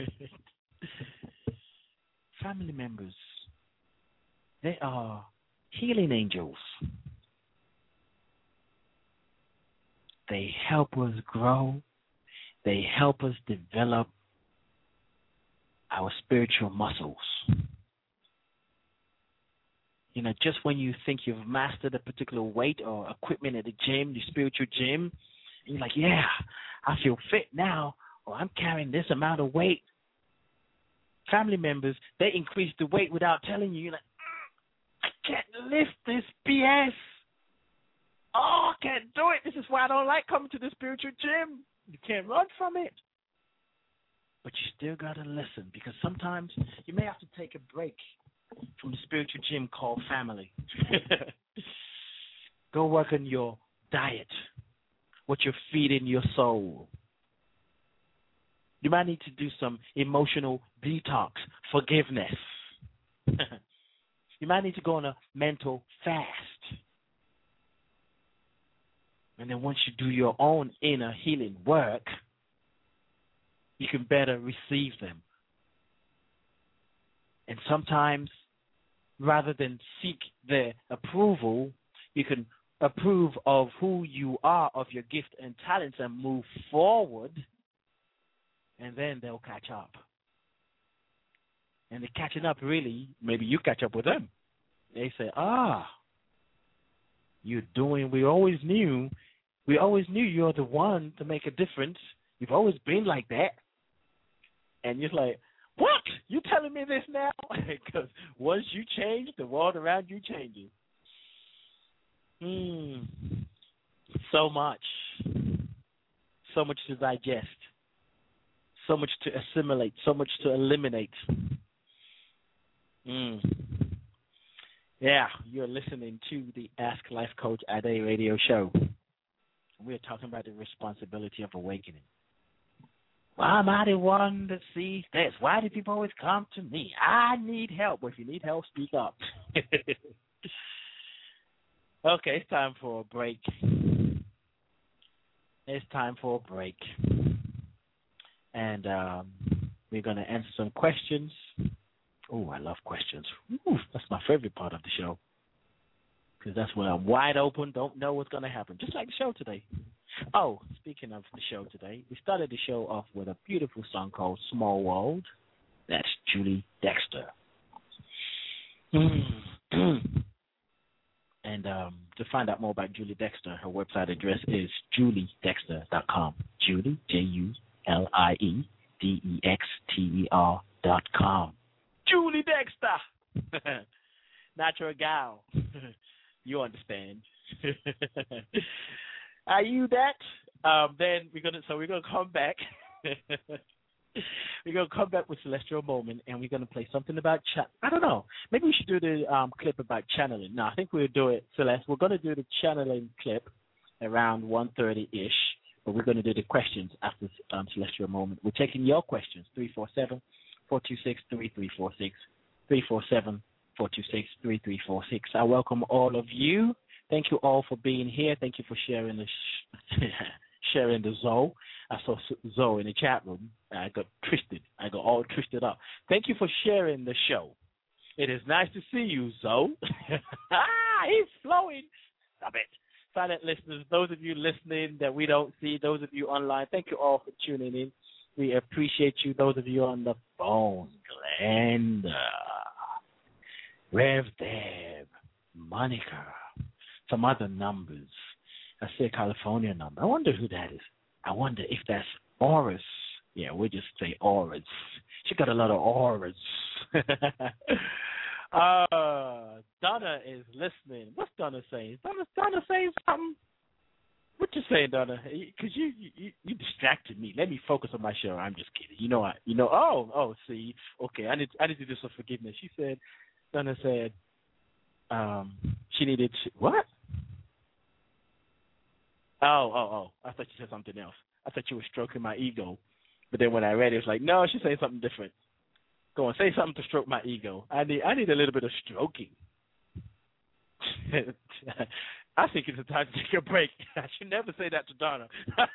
Family members, they are healing angels. They help us grow. They help us develop our spiritual muscles. You know, just when you think you've mastered a particular weight or equipment at the gym, your spiritual gym, and you're like, yeah, I feel fit now, or I'm carrying this amount of weight. Family members, they increase the weight without telling you. You're like, I can't lift this BS. Oh, I can't do it. This is why I don't like coming to the spiritual gym. You can't run from it. But you still got to listen, because sometimes you may have to take a break from the spiritual gym called family. Go work on your diet, what you're feeding your soul. You might need to do some emotional detox, forgiveness. You might need to go on a mental fast. And then once you do your own inner healing work, you can better receive them. And sometimes, rather than seek their approval, you can approve of who you are, of your gift and talents, and move forward, and then they'll catch up. And the catching up, really, maybe you catch up with them. They say, you're doing, we always knew you're the one to make a difference. You've always been like that. And you're like, what? You telling me this now? Because once you change, the world around you changes. So much. So much to digest. So much to assimilate. So much to eliminate. Yeah, you're listening to the Ask Life Coach Ade radio show. We're talking about the responsibility of awakening. Why am I the one that sees this? Why do people always come to me? I need help. Well, if you need help, speak up. Okay, it's time for a break. And we're going to answer some questions. Oh, I love questions. Ooh, that's my favorite part of the show. Because that's when I'm wide open, don't know what's going to happen. Just like the show today. Oh, speaking of the show today, we started the show off with a beautiful song called Small World. That's Julie Dexter. And to find out more about Julie Dexter, her website address is juliedexter.com. Julie, Juliedexter.com. Julie Dexter! Natural gal. You understand. Are you that? Then we're gonna come back. We're gonna come back with Celestial Moment, and we're gonna play something about I don't know. Maybe we should do the clip about channeling. No, I think we'll do it, Celeste. We're gonna do the channeling clip around 1:30 ish, but we're gonna do the questions after Celestial Moment. We're taking your questions 347-426-3346, 347-426-3346. I welcome all of you. Thank you all for being here. Thank you for sharing the sharing the Zoe. I saw Zoe in the chat room. I got all twisted up. Thank you for sharing the show. It is nice to see you, Zoe. He's flowing. Stop it. Silent listeners, those of you listening that we don't see, those of you online, thank you all for tuning in. We appreciate you. Those of you on the phone, Glenda, Rev Deb, Monica, some other numbers. I see a California number. I wonder who that is. I wonder if that's Auras. Yeah, we'll just say Auras. She got a lot of auras. Donna is listening. What's Donna saying? Donna saying something? What you saying, Donna? Because you distracted me. Let me focus on my show. I'm just kidding. See. Okay, I need to do some forgiveness. Donna said she needed what? Oh. I thought you said something else. I thought you were stroking my ego. But then when I read it, it's like, no, she's saying something different. Go on, say something to stroke my ego. I need a little bit of stroking. I think it's time to take a break. I should never say that to Donna.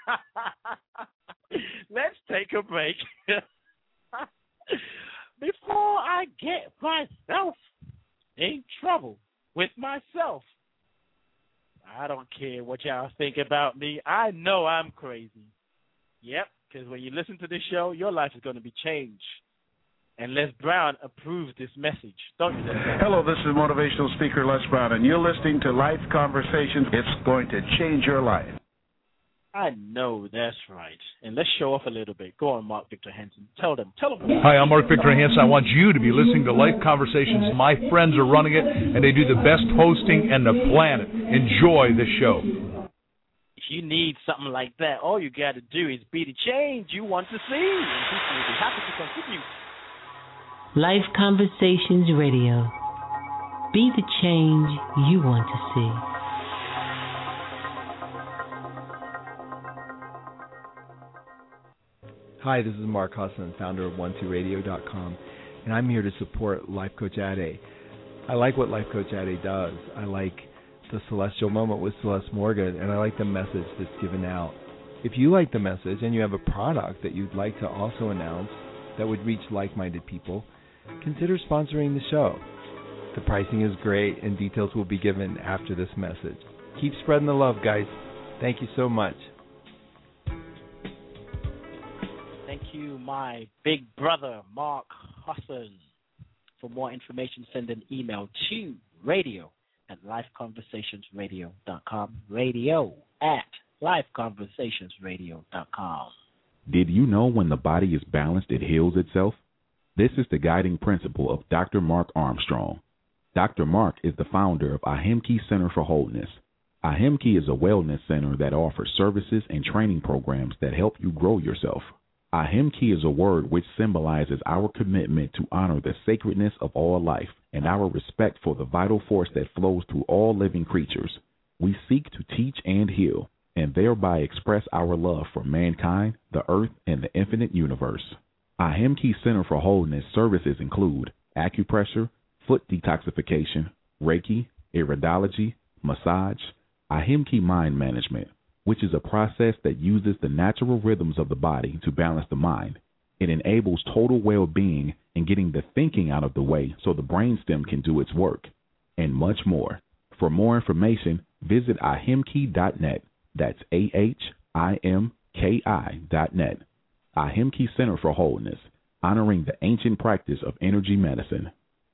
Let's take a break. Before I get myself in trouble with myself. I don't care what y'all think about me. I know I'm crazy. Yep, Because when you listen to this show, your life is going to be changed. And Les Brown approves this message, don't you, Les Brown? Hello, this is motivational speaker Les Brown, and you're listening to Life Conversations. It's going to change your life. I know, that's right. And let's show off a little bit. Go on, Mark Victor Hansen. Tell them. Hi, I'm Mark Victor Hansen. I want you to be listening to Life Conversations. My friends are running it, and they do the best hosting on the planet. Enjoy the show. If you need something like that, all you got to do is be the change you want to see. And people will be happy to contribute. Life Conversations Radio. Be the change you want to see. Hi, this is Mark Husson, founder of 12radio.com, and I'm here to support Life Coach Ade. I like what Life Coach Ade does. I like the Celestial Moment with Celeste Morgan, and I like the message that's given out. If you like the message and you have a product that you'd like to also announce that would reach like-minded people, consider sponsoring the show. The pricing is great, and details will be given after this message. Keep spreading the love, guys. Thank you so much. Thank you, my big brother, Mark Husson. For more information, send an email to radio@lifeconversationsradio.com. radio@lifeconversationsradio.com. Did you know when the body is balanced, it heals itself? This is the guiding principle of Dr. Mark Armstrong. Dr. Mark is the founder of Ahimki Center for Wholeness. Ahimki is a wellness center that offers services and training programs that help you grow yourself. Ahimki is a word which symbolizes our commitment to honor the sacredness of all life and our respect for the vital force that flows through all living creatures. We seek to teach and heal, and thereby express our love for mankind, the earth, and the infinite universe. Ahimki Center for Wholeness services include acupressure, foot detoxification, Reiki, iridology, massage, Ahimki mind management, which is a process that uses the natural rhythms of the body to balance the mind. It enables total well-being and getting the thinking out of the way so the brainstem can do its work, and much more. For more information, visit ahimki.net. That's AHIMKI.net. Ahimki Center for Wholeness, honoring the ancient practice of energy medicine.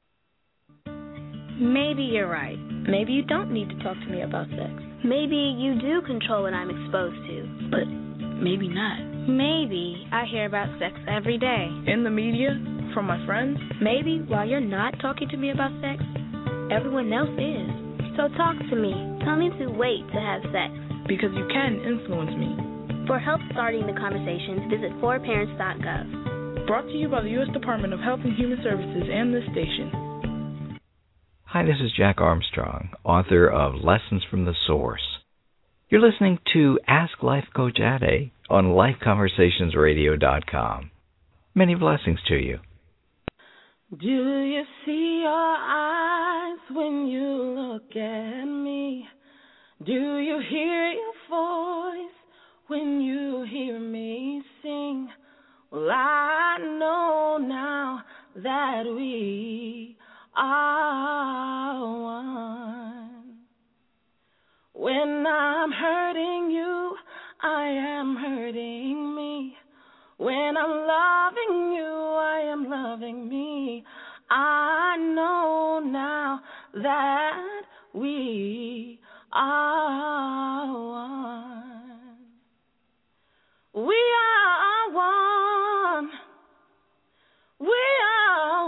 Maybe you're right. Maybe you don't need to talk to me about sex. Maybe you do control what I'm exposed to. But maybe not. Maybe I hear about sex every day. In the media? From my friends? Maybe while you're not talking to me about sex, everyone else is. So talk to me. Tell me to wait to have sex. Because you can influence me. For help starting the conversations, visit forparents.gov. Brought to you by the U.S. Department of Health and Human Services and this station. Hi, this is Jack Armstrong, author of Lessons from the Source. You're listening to Ask Life Coach Ade on LifeConversationsRadio.com. Many blessings to you. Do you see your eyes when you look at me? Do you hear your voice when you hear me sing? Well, I know now that we are one. When I'm hurting you, I am hurting me. When I'm loving you, I am loving me. I know now that we are one. We are one. We are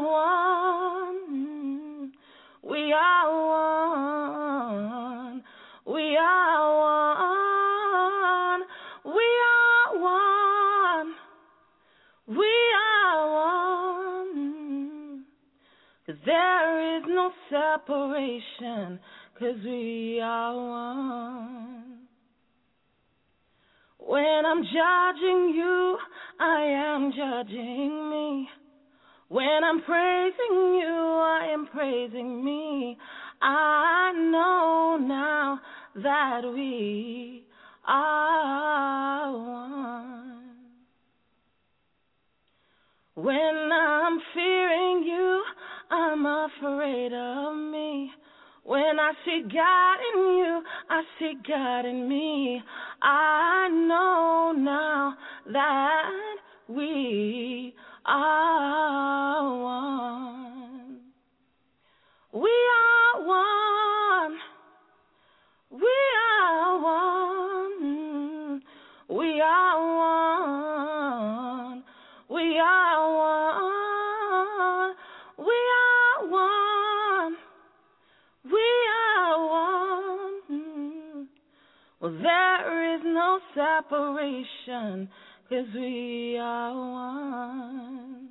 one. We are one. We are one. We are one. We are one. 'Cause there is no separation, 'cause we are one. When I'm judging you, I am judging me. When I'm praising you, I am praising me. I know now that we are one. When I'm fearing you, I'm afraid of me. When I see God in you, I see God in me. I know now that we are one. We are one. We are one. We are one. We are one. We are one. We are one. Well, there is no separation, 'cause we are one.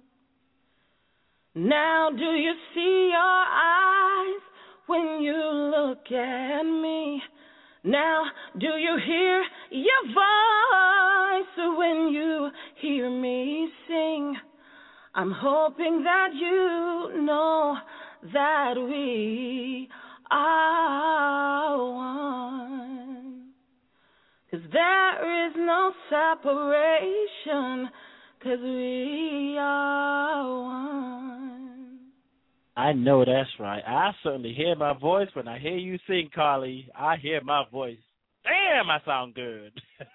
Now do you see your eyes when you look at me? Now do you hear your voice when you hear me sing? I'm hoping that you know that we are one. 'Cause there is no separation, 'cause we are one. I know that's right. I certainly hear my voice when I hear you sing, Carly. I hear my voice. Damn, I sound good.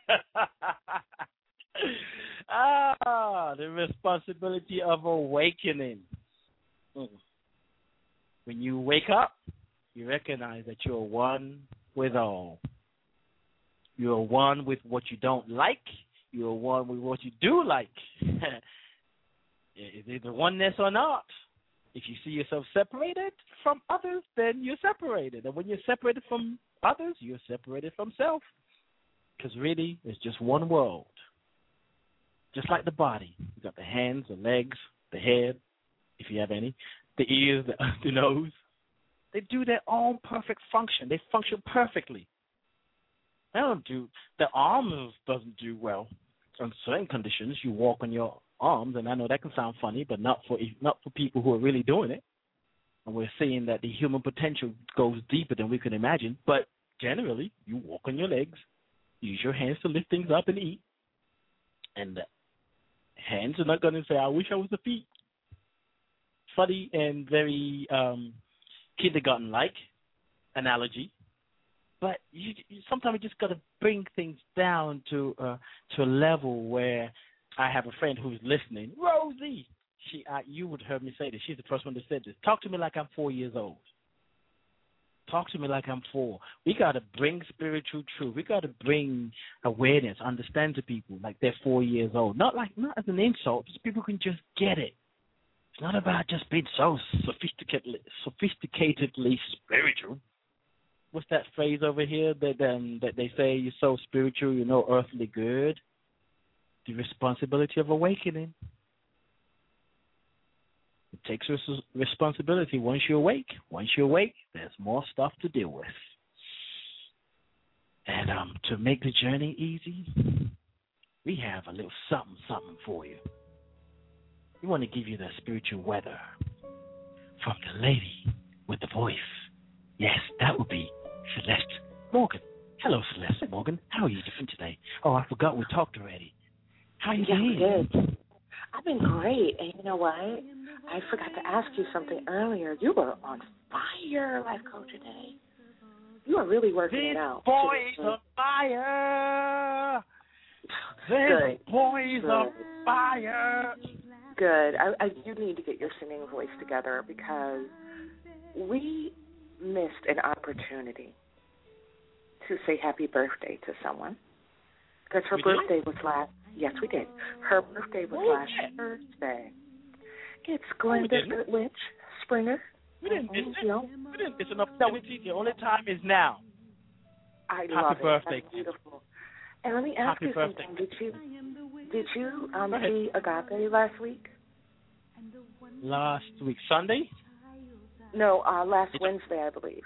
The responsibility of awakening. When you wake up, you recognize that you're one with all. You're one with what you don't like. You're one with what you do like. Is it the oneness or not? If you see yourself separated from others, then you're separated. And when you're separated from others, you're separated from self. Because really, it's just one world. Just like the body. You got the hands, the legs, the head, if you have any, the ears, the nose. They do their own perfect function. They function perfectly. They don't do, the arms doesn't do well. In certain conditions, you walk on your arms, and I know that can sound funny, but not for people who are really doing it. And we're seeing that the human potential goes deeper than we can imagine. But generally, you walk on your legs, use your hands to lift things up and eat. And the hands are not going to say, I wish I was the feet. Funny and very kindergarten-like analogy. But you sometimes you just got to bring things down to a level where I have a friend who's listening, Rosie. You would heard me say this. She's the first one that said this. Talk to me like I'm 4 years old. Talk to me like I'm 4. We got to bring spiritual truth. We got to bring awareness, understand to people like they're 4 years old. Not as an insult, just people can just get it. It's not about just being so sophisticatedly spiritual. What's that phrase over here that they say you're so spiritual, you're no earthly good? The responsibility of awakening. It takes responsibility once you awake. Once you awake, there's more stuff to deal with. And to make the journey easy, we have a little something for you. We want to give you the spiritual weather from the lady with the voice. Yes, that would be Celeste Morgan. Hello, Celeste Morgan. How are you doing today? Oh, I forgot we talked already. How are you doing? Good. I've been great. And you know what? I forgot to ask you something earlier. You were on fire, Life Coach, today. You are really working it out. Boys on fire. This boys on fire. Good. I do need to get your singing voice together because we missed an opportunity to say happy birthday to someone. Because her birthday was last. Yes, we did. Her birthday was last Thursday. It's Glenda Lynch Springer. We didn't miss it. We didn't miss an opportunity. The only time is now. I love it. Birthday. That's beautiful. And let me ask you something. Did you see Agape last week? Last week, Sunday? No, last Wednesday, I believe.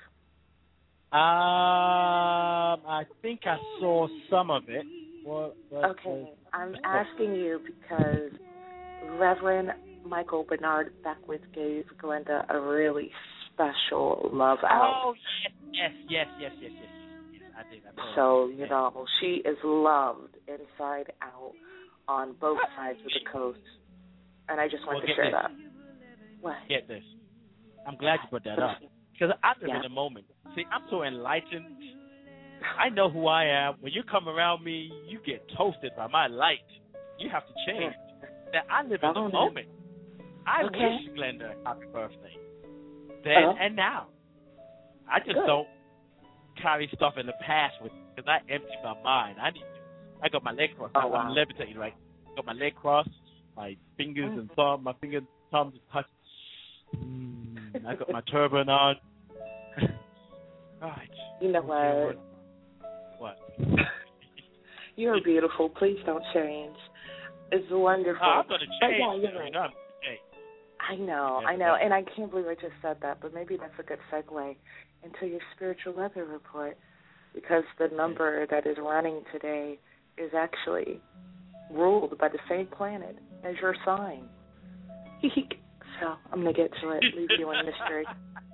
I think I saw some of it. Okay, I'm asking you because Reverend Michael Bernard Beckwith gave Glenda a really special love out. Oh, yes. I did. So, you know, she is loved inside out on both sides of the coast. And I just wanted to share that. What? Get this. I'm glad you brought that up. Because I live in the moment. See, I'm so enlightened. I know who I am. When you come around me, you get toasted by my light. You have to change. That I live in the moment. I wish Glenda a happy birthday. Then and now. I just don't carry stuff in the past with me because I empty my mind. I got my leg crossed. I'm levitating, right? I got my leg crossed, my fingers and thumb, my fingers and thumbs touch. I got my turban on. Right. You know what? What? You're beautiful. Please don't change. It's wonderful. Oh, I'm going to change. Yeah, you're right. I know, and I can't believe I just said that, but maybe that's a good segue into your spiritual weather report, because the number that is running today is actually ruled by the same planet as your sign. So I'm going to get to it, leave you in mystery.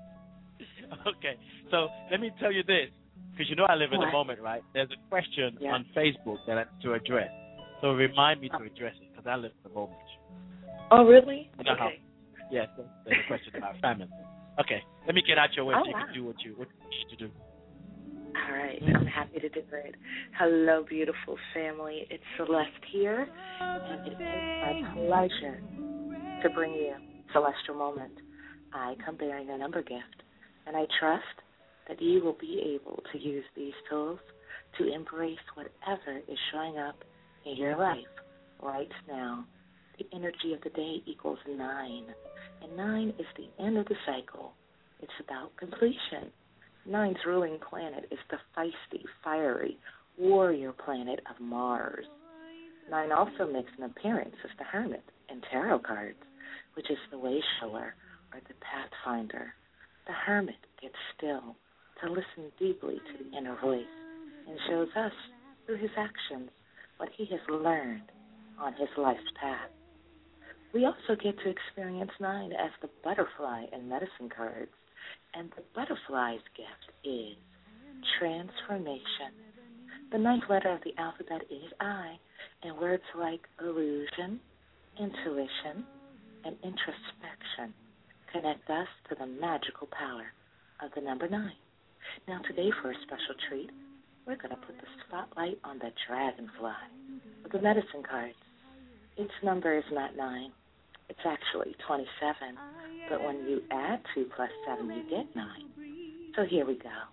Okay, so let me tell you this, because you know I live in the moment, right? There's a question on Facebook that I need to address. So remind me to address it, because I live in the moment. Oh, really? You know how? Yes, there's a question about famine. Okay, let me get out your way so you can do what you need to do. All right, I'm happy to do it. Hello, beautiful family. It's Celeste here, and it is my pleasure to bring you Celestial Moment. I come bearing a number gift, and I trust that you will be able to use these tools to embrace whatever is showing up in your life right now. The energy of the day equals 9, and 9 is the end of the cycle. It's about completion. 9's ruling planet is the feisty, fiery, warrior planet of Mars. 9 also makes an appearance as the Hermit in tarot cards, which is the way shower or the pathfinder. The Hermit gets still to listen deeply to the inner voice and shows us through his actions what he has learned on his life's path. We also get to experience 9 as the butterfly in medicine cards, and the butterfly's gift is transformation. The 9th letter of the alphabet is I, and words like illusion, intuition, and introspection connect us to the magical power of the number 9. Now today, for a special treat, we're going to put the spotlight on the dragonfly with the medicine cards. Its number is not 9. It's actually 27, but when you add 2 plus 7, you get 9. So here we go.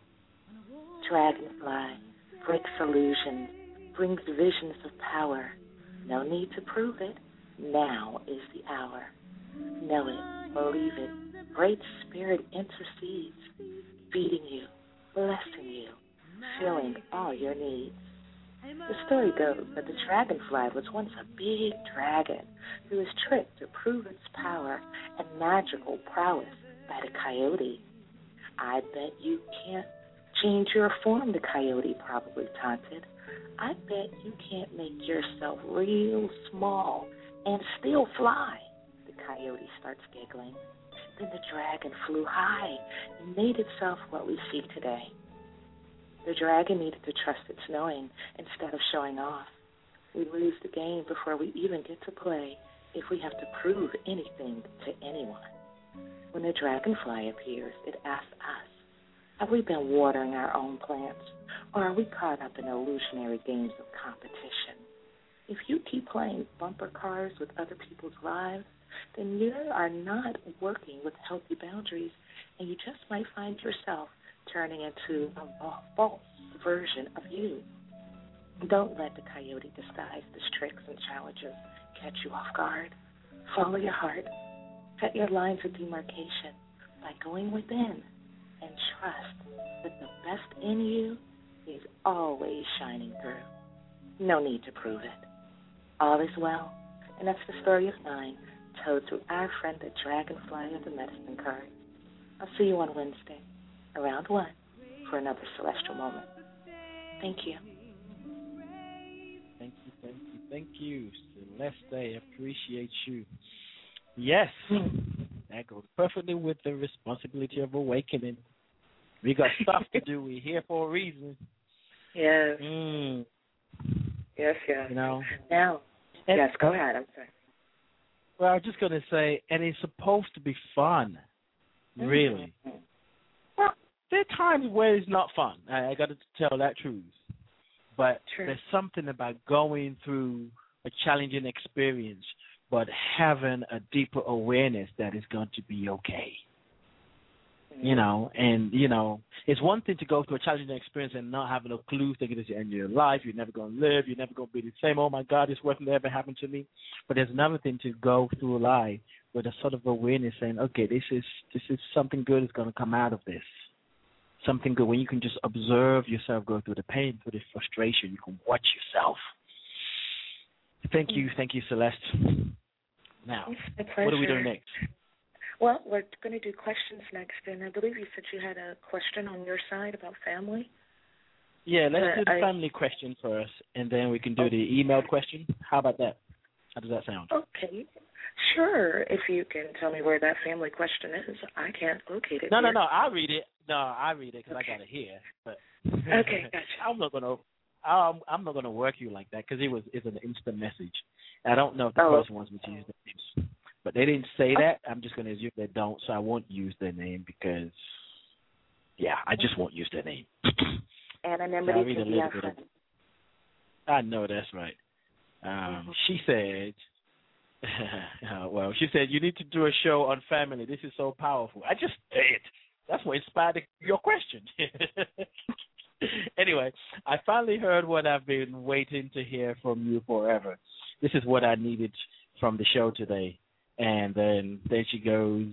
Dragonfly breaks illusions, brings visions of power. No need to prove it. Now is the hour. Know it, believe it. Great Spirit intercedes, feeding you, blessing you, filling all your needs. The story goes that the dragonfly was once a big dragon who was tricked to prove its power and magical prowess by the coyote. I bet you can't change your form, the coyote probably taunted. I bet you can't make yourself real small and still fly. The coyote starts giggling. Then the dragon flew high and made itself what we see today. The dragon needed to trust its knowing instead of showing off. We lose the game before we even get to play if we have to prove anything to anyone. When the dragonfly appears, it asks us, have we been watering our own plants, or are we caught up in illusionary games of competition? If you keep playing bumper cars with other people's lives, then you are not working with healthy boundaries, and you just might find yourself turning into a false version of you. Don't let the coyote disguise his tricks and challenges catch you off guard. Follow your heart. Set your lines of demarcation by going within and trust that the best in you is always shining through. No need to prove it. All is well, and that's the story of 9, told through our friend the dragonfly of the medicine card. I'll see you on Wednesday, around 1, for another celestial moment. Thank you. Thank you, Celeste. I appreciate you. Yes, that goes perfectly with the responsibility of awakening. We got stuff to do. We're here for a reason. Yes. Yes. You know. Now, yes, go ahead. I'm sorry. Well, I was just going to say, and it's supposed to be fun, really. there are times where it's not fun. I got to tell that truth. But there's something about going through a challenging experience, but having a deeper awareness that it's going to be okay. You know, and, you know, it's one thing to go through a challenging experience and not having a clue, thinking it's the end of your life, you're never going to live, you're never going to be the same, oh, my God, this wasn't ever happened to me. But there's another thing to go through life with a sort of awareness saying, okay, this is something good is going to come out of this. Something good when you can just observe yourself go through the pain, through the frustration. You can watch yourself. Thank you, Celeste. Now, what do we do next? Well, we're going to do questions next, and I believe you said you had a question on your side about family. Yeah, let's do the family question first, and then we can do the email question. How about that? How does that sound? Okay. Sure. If you can tell me where that family question is, I can't locate it. No, I'll read it. No, I read it because I got it here. But okay, gotcha. I'm not gonna work you like that because it's an instant message. I don't know if the person wants me to use their names, but they didn't say that. I'm just gonna assume they don't, so I won't use their name because, I just won't use their name. Anonymity to the effort. I know that's right. She said. Well, she said, you need to do a show on family. This is so powerful. I just did. That's what inspired your question. Anyway, I finally heard what I've been waiting to hear from you forever. This is what I needed from the show today. And then she goes,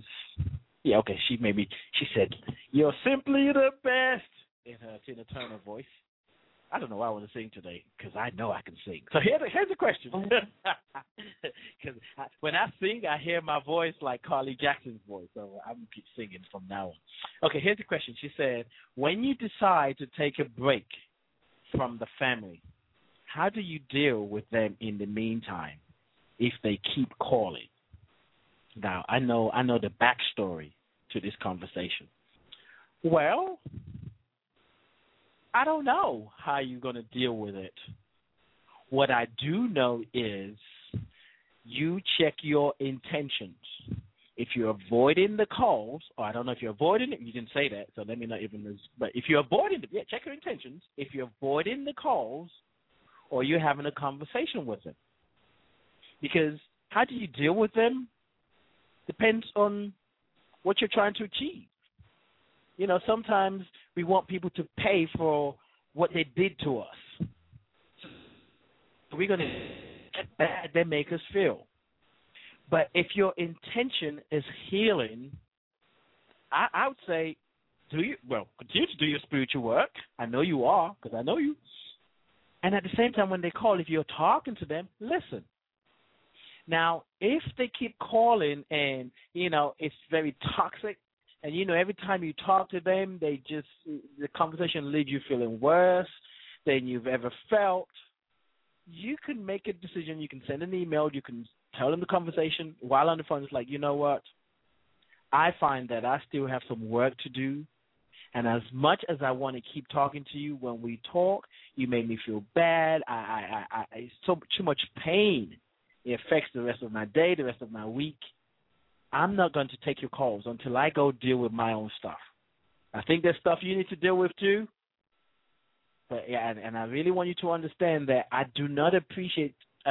she said, you're simply the best in her Tina Turner voice. I don't know why I want to sing today because I know I can sing. So here's the question. Because when I sing, I hear my voice like Carly Jackson's voice. So I'm going to keep singing from now on. Okay, here's the question. She said, when you decide to take a break from the family, how do you deal with them in the meantime if they keep calling? Now, I know the backstory to this conversation. Well, I don't know how you're going to deal with it. What I do know is you check your intentions. If you're avoiding the calls, or I don't know if you're avoiding it, you didn't say that, so let me not even, but if you're avoiding it, check your intentions. If you're avoiding the calls or you're having a conversation with them. Because how do you deal with them depends on what you're trying to achieve. You know, sometimes we want people to pay for what they did to us. So we're going to get bad they make us feel. But if your intention is healing, I would say, continue to do your spiritual work. I know you are, because I know you. And at the same time, when they call, if you're talking to them, listen. Now, if they keep calling and, it's very toxic, and, every time you talk to them, the conversation leaves you feeling worse than you've ever felt. You can make a decision. You can send an email. You can tell them the conversation while on the phone. It's like, you know what? I find that I still have some work to do. And as much as I want to keep talking to you, when we talk, you make me feel bad. It's too much pain. It affects the rest of my day, the rest of my week. I'm not going to take your calls until I go deal with my own stuff. I think there's stuff you need to deal with too. But and I really want you to understand that I do not appreciate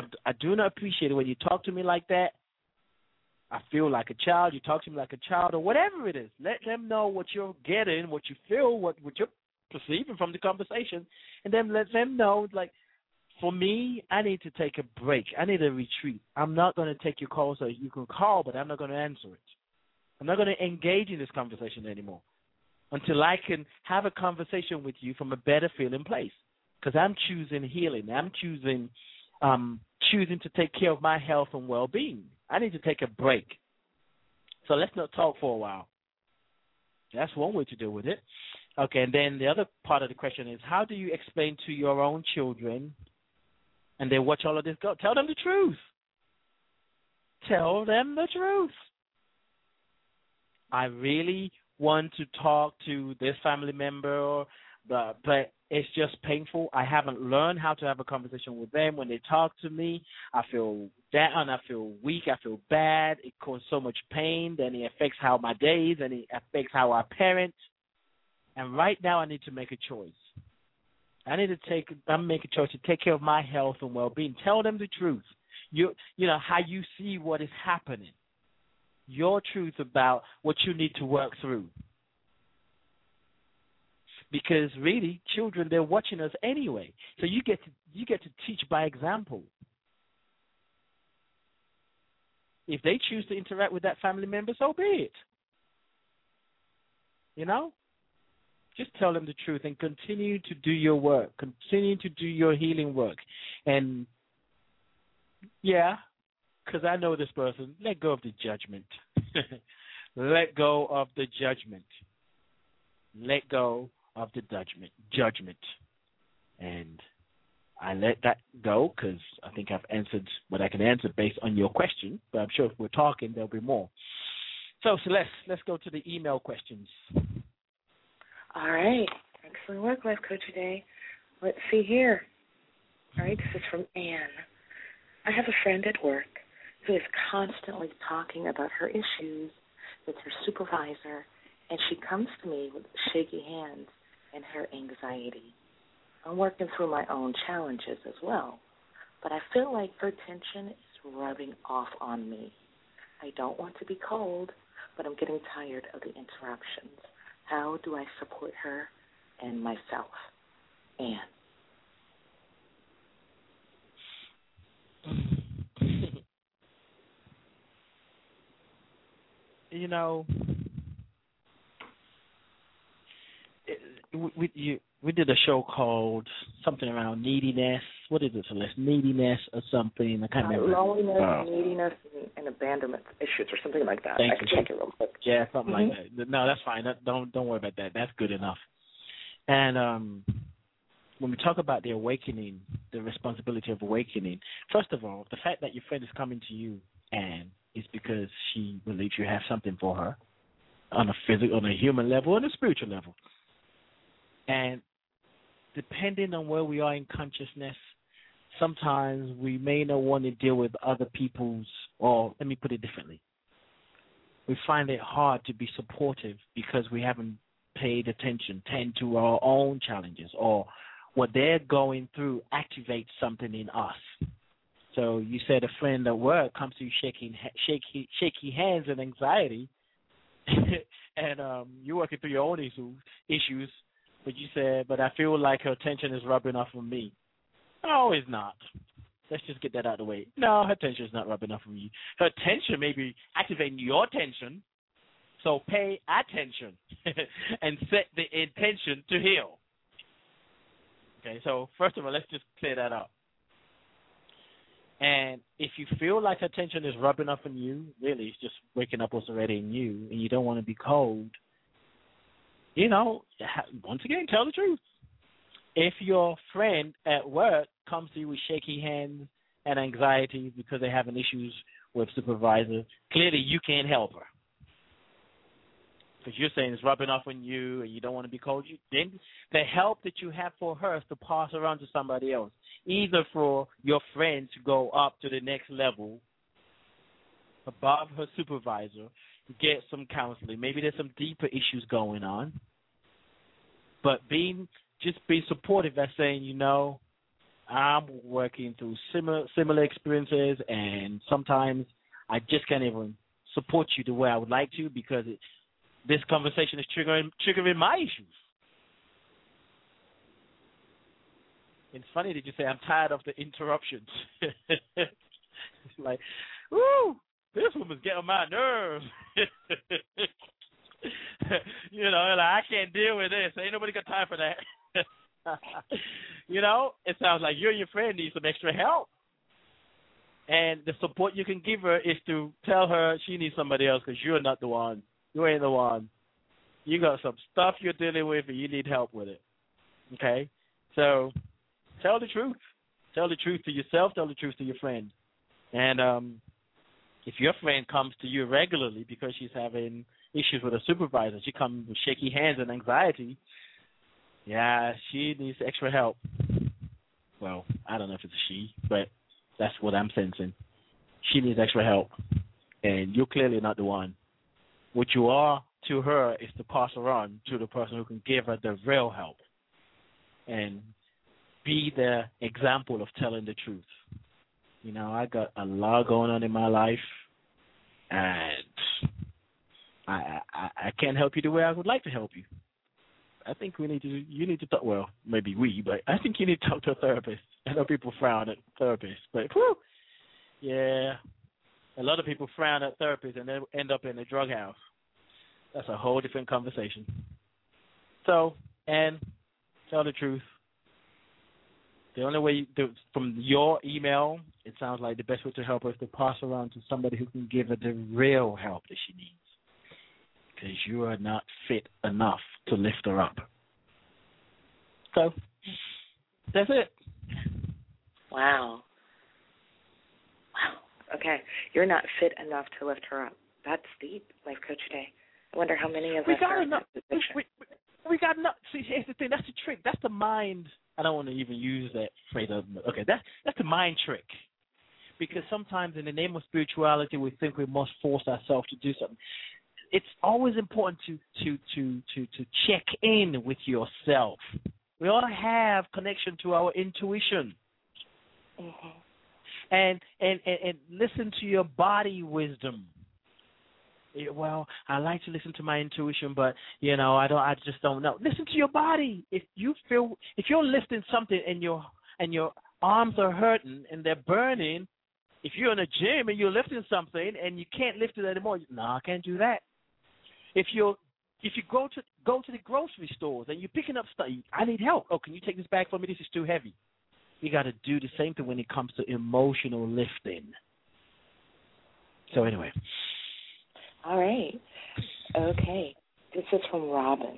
it when you talk to me like that. I feel like a child. You talk to me like a child, or whatever it is. Let them know what you're getting, what you feel, what you're perceiving from the conversation, and then let them know, like, for me, I need to take a break. I need a retreat. I'm not going to take your call, so you can call, but I'm not going to answer it. I'm not going to engage in this conversation anymore until I can have a conversation with you from a better feeling place, because I'm choosing healing. I'm choosing to take care of my health and well-being. I need to take a break. So let's not talk for a while. That's one way to deal with it. Okay, and then the other part of the question is, how do you explain to your own children, and they watch all of this go, tell them the truth. Tell them the truth. I really want to talk to this family member, but it's just painful. I haven't learned how to have a conversation with them. When they talk to me, I feel down, I feel weak, I feel bad. It causes so much pain. Then it affects how my days, and it affects how I parent. And right now I need to make a choice. I'm making a choice to take care of my health and well-being. Tell them the truth. You know, how you see what is happening. Your truth about what you need to work through. Because really, children, they're watching us anyway. So you get to teach by example. If they choose to interact with that family member, so be it. You know? Just tell them the truth and continue to do your work. Continue to do your healing work. And, yeah, because I know this person, let go of the judgment. Let go of the judgment. Let go of the judgment. And I let that go because I think I've answered what I can answer based on your question. But I'm sure if we're talking, there'll be more. So, Celeste, let's go to the email questions. All right. Excellent work, Life Coach today. Let's see here. All right, this is from Anne. I have a friend at work who is constantly talking about her issues with her supervisor, and she comes to me with shaky hands and her anxiety. I'm working through my own challenges as well, but I feel like her tension is rubbing off on me. I don't want to be cold, but I'm getting tired of the interruptions. How do I support her and myself? Anne. You know, we did a show called something around neediness. What is it, Celeste? Neediness or something? I can't remember. Loneliness, neediness, and abandonment issues or something like that. I can check it real quick. Yeah, something like that. No, that's fine. Don't worry about that. That's good enough. And when we talk about the awakening, the responsibility of awakening, first of all, the fact that your friend is coming to you, Anne, is because she believes you have something for her on a physical, on a human level, on a spiritual level. And depending on where we are in consciousness, sometimes we may not want to deal with other people's, or let me put it differently. We find it hard to be supportive because we haven't paid attention, tend to our own challenges, or what they're going through activates something in us. So you said a friend at work comes to you shaky hands and anxiety, and you're working through your own issues, but you said, but I feel like her tension is rubbing off on me. No, it's not. Let's just get that out of the way. No, her tension is not rubbing off on you. Her tension may be activating your tension, so pay attention and set the intention to heal. Okay, so first of all, let's just clear that up. And if you feel like her tension is rubbing off on you, really, it's just waking up what's already in you, and you don't want to be cold, you know, once again, tell the truth. If your friend at work comes to you with shaky hands and anxiety because they're having issues with supervisor, clearly you can't help her. Because you're saying it's rubbing off on you and you don't want to be cold. Then the help that you have for her is to pass around to somebody else, either for your friend to go up to the next level above her supervisor, get some counseling. Maybe there's some deeper issues going on. But be supportive by saying, you know, I'm working through similar experiences, and sometimes I just can't even support you the way I would like to because this conversation is triggering my issues. It's funny that you say I'm tired of the interruptions. It's like, woo, this woman's getting on my nerves. You know, like, I can't deal with this. Ain't nobody got time for that. You know, it sounds like you and your friend need some extra help. And the support you can give her is to tell her she needs somebody else because you're not the one. You ain't the one. You got some stuff you're dealing with and you need help with it. Okay? So tell the truth. Tell the truth to yourself. Tell the truth to your friend. And if your friend comes to you regularly because she's having issues with a supervisor, she comes with shaky hands and anxiety, yeah, she needs extra help. Well, I don't know if it's a she, but that's what I'm sensing. She needs extra help. And you're clearly not the one. What you are to her is to pass her on to the person who can give her the real help and be the example of telling the truth. You know, I got a lot going on in my life, and I can't help you the way I would like to help you. I think you need to talk, well, maybe but I think you need to talk to a therapist. I know people frown at therapists, but yeah, a lot of people frown at therapists and they end up in a drug house. That's a whole different conversation. So, and tell the truth. The only way, from your email, it sounds like the best way to help her is to pass her on to somebody who can give her the real help that she needs. Because you are not fit enough to lift her up. So, that's it. Wow. Okay. You're not fit enough to lift her up. That's deep, Life Coach Day. I wonder how many of us are in that position. We got enough. See, here's the thing. That's the trick. That's the mind. I don't want to even use that phrase. Okay, that's the mind trick. Because sometimes in the name of spirituality, we think we must force ourselves to do something. It's always important to check in with yourself. We ought to have connection to our intuition. Mm-hmm. And listen to your body wisdom. Well, I like to listen to my intuition, but I just don't know. Listen to your body. If you're lifting something and your arms are hurting and they're burning, if you're in a gym and you're lifting something and you can't lift it anymore, no, I can't do that. If you go to the grocery stores and you're picking up stuff, I need help. Oh, can you take this bag for me? This is too heavy. You got to do the same thing when it comes to emotional lifting. So anyway. All right. Okay. This is from Robin.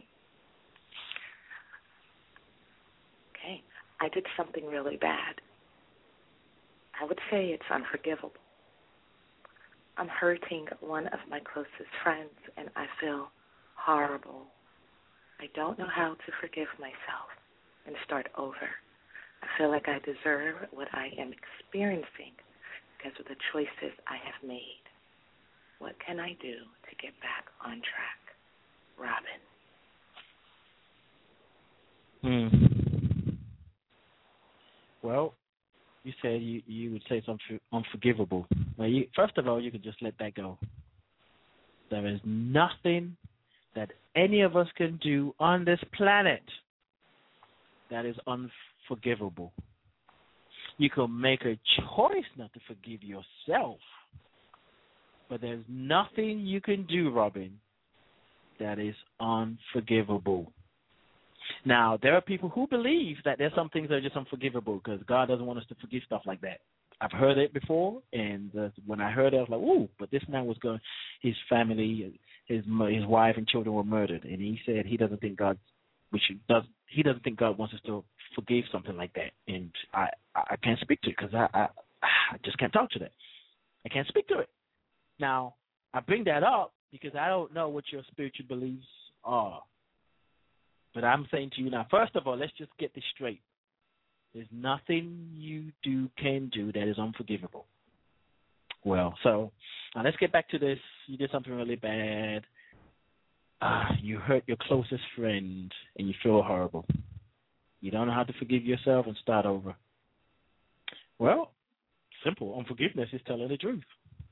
Okay. I did something really bad. I would say it's unforgivable. I'm hurting one of my closest friends, and I feel horrible. I don't know how to forgive myself and start over. I feel like I deserve what I am experiencing because of the choices I have made. What can I do to get back on track? Robin. Well, you said you would say something unforgivable. Well, first of all, you could just let that go. There is nothing that any of us can do on this planet that is unforgivable. You can make a choice not to forgive yourself, but there's nothing you can do, Robin, that is unforgivable. Now, there are people who believe that there's some things that are just unforgivable because God doesn't want us to forgive stuff like that. I've heard it before, and when I heard it, I was like, ooh, but this man was going, his family, his wife and children were murdered, and he said he doesn't think God wants us to forgive something like that, and I can't speak to it because I just can't talk to that. I can't speak to it. Now, I bring that up because I don't know what your spiritual beliefs are. But I'm saying to you now, first of all, let's just get this straight. There's nothing you can do that is unforgivable. Well, so now let's get back to this. You did something really bad. You hurt your closest friend, and you feel horrible. You don't know how to forgive yourself and start over. Well, simple. Unforgiveness is telling the truth.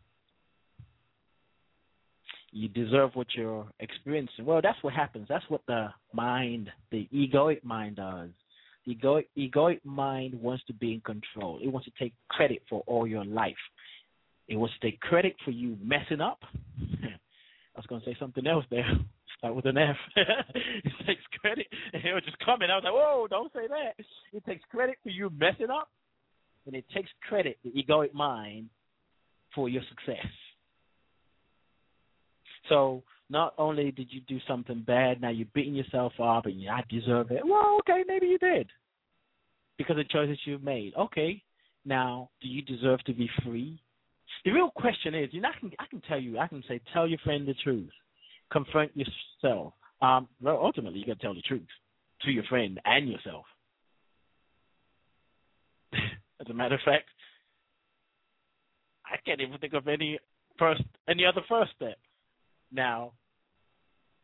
You deserve what you're experiencing. Well, that's what happens. That's what the egoic mind does. The egoic mind wants to be in control. It wants to take credit for all your life. It wants to take credit for you messing up. I was going to say something else there. Start with an F. It takes credit. And it was just coming. I was like, whoa, don't say that. It takes credit for you messing up. And it takes credit, the egoic mind, for your success. So not only did you do something bad, now you're beating yourself up and I deserve it. Well, okay, maybe you did because of the choices you've made. Okay, now do you deserve to be free? The real question is, I can say, tell your friend the truth. Confront yourself. Well, ultimately, you got to tell the truth to your friend and yourself. As a matter of fact, I can't even think of any other first step. Now,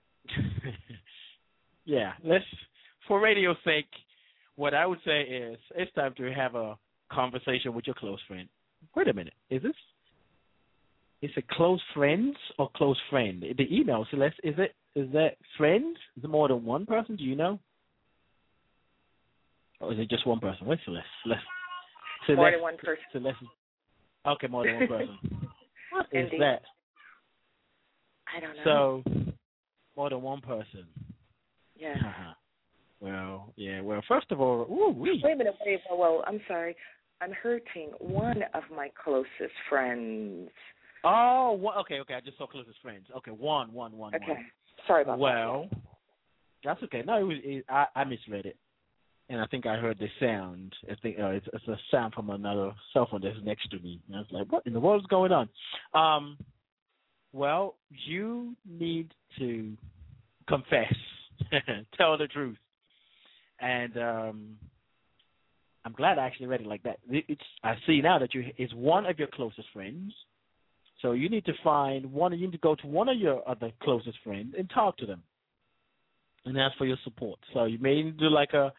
yeah, let's, for radio's sake, what I would say is it's time to have a conversation with your close friend. Wait a minute. Is it close friends or close friend? The email, Celeste, is that friends? Is it more than one person? Do you know? Or is it just one person? What's Celeste? More than one person. Celeste. Okay, more than one person. What is Indeed. that? I don't know. So, more than one person. Yeah. Well, yeah. Well, first of all, Wait a minute. Well, I'm sorry. I'm hurting one of my closest friends. Oh, okay. I just saw closest friends. Okay, one. Okay. Sorry about that. Well, that's okay. No, I misread it, and I think I heard the sound. I think it's a sound from another cell phone that's next to me. And I was like, what in the world is going on? Well, you need to confess, tell the truth, and I'm glad I actually read it like that. I see now that it's one of your closest friends. So you need to find one. You need to go to one of your other closest friends and talk to them, and ask for your support. So you may do like a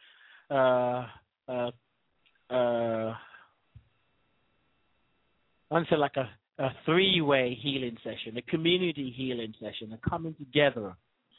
three-way healing session, a community healing session, a coming together.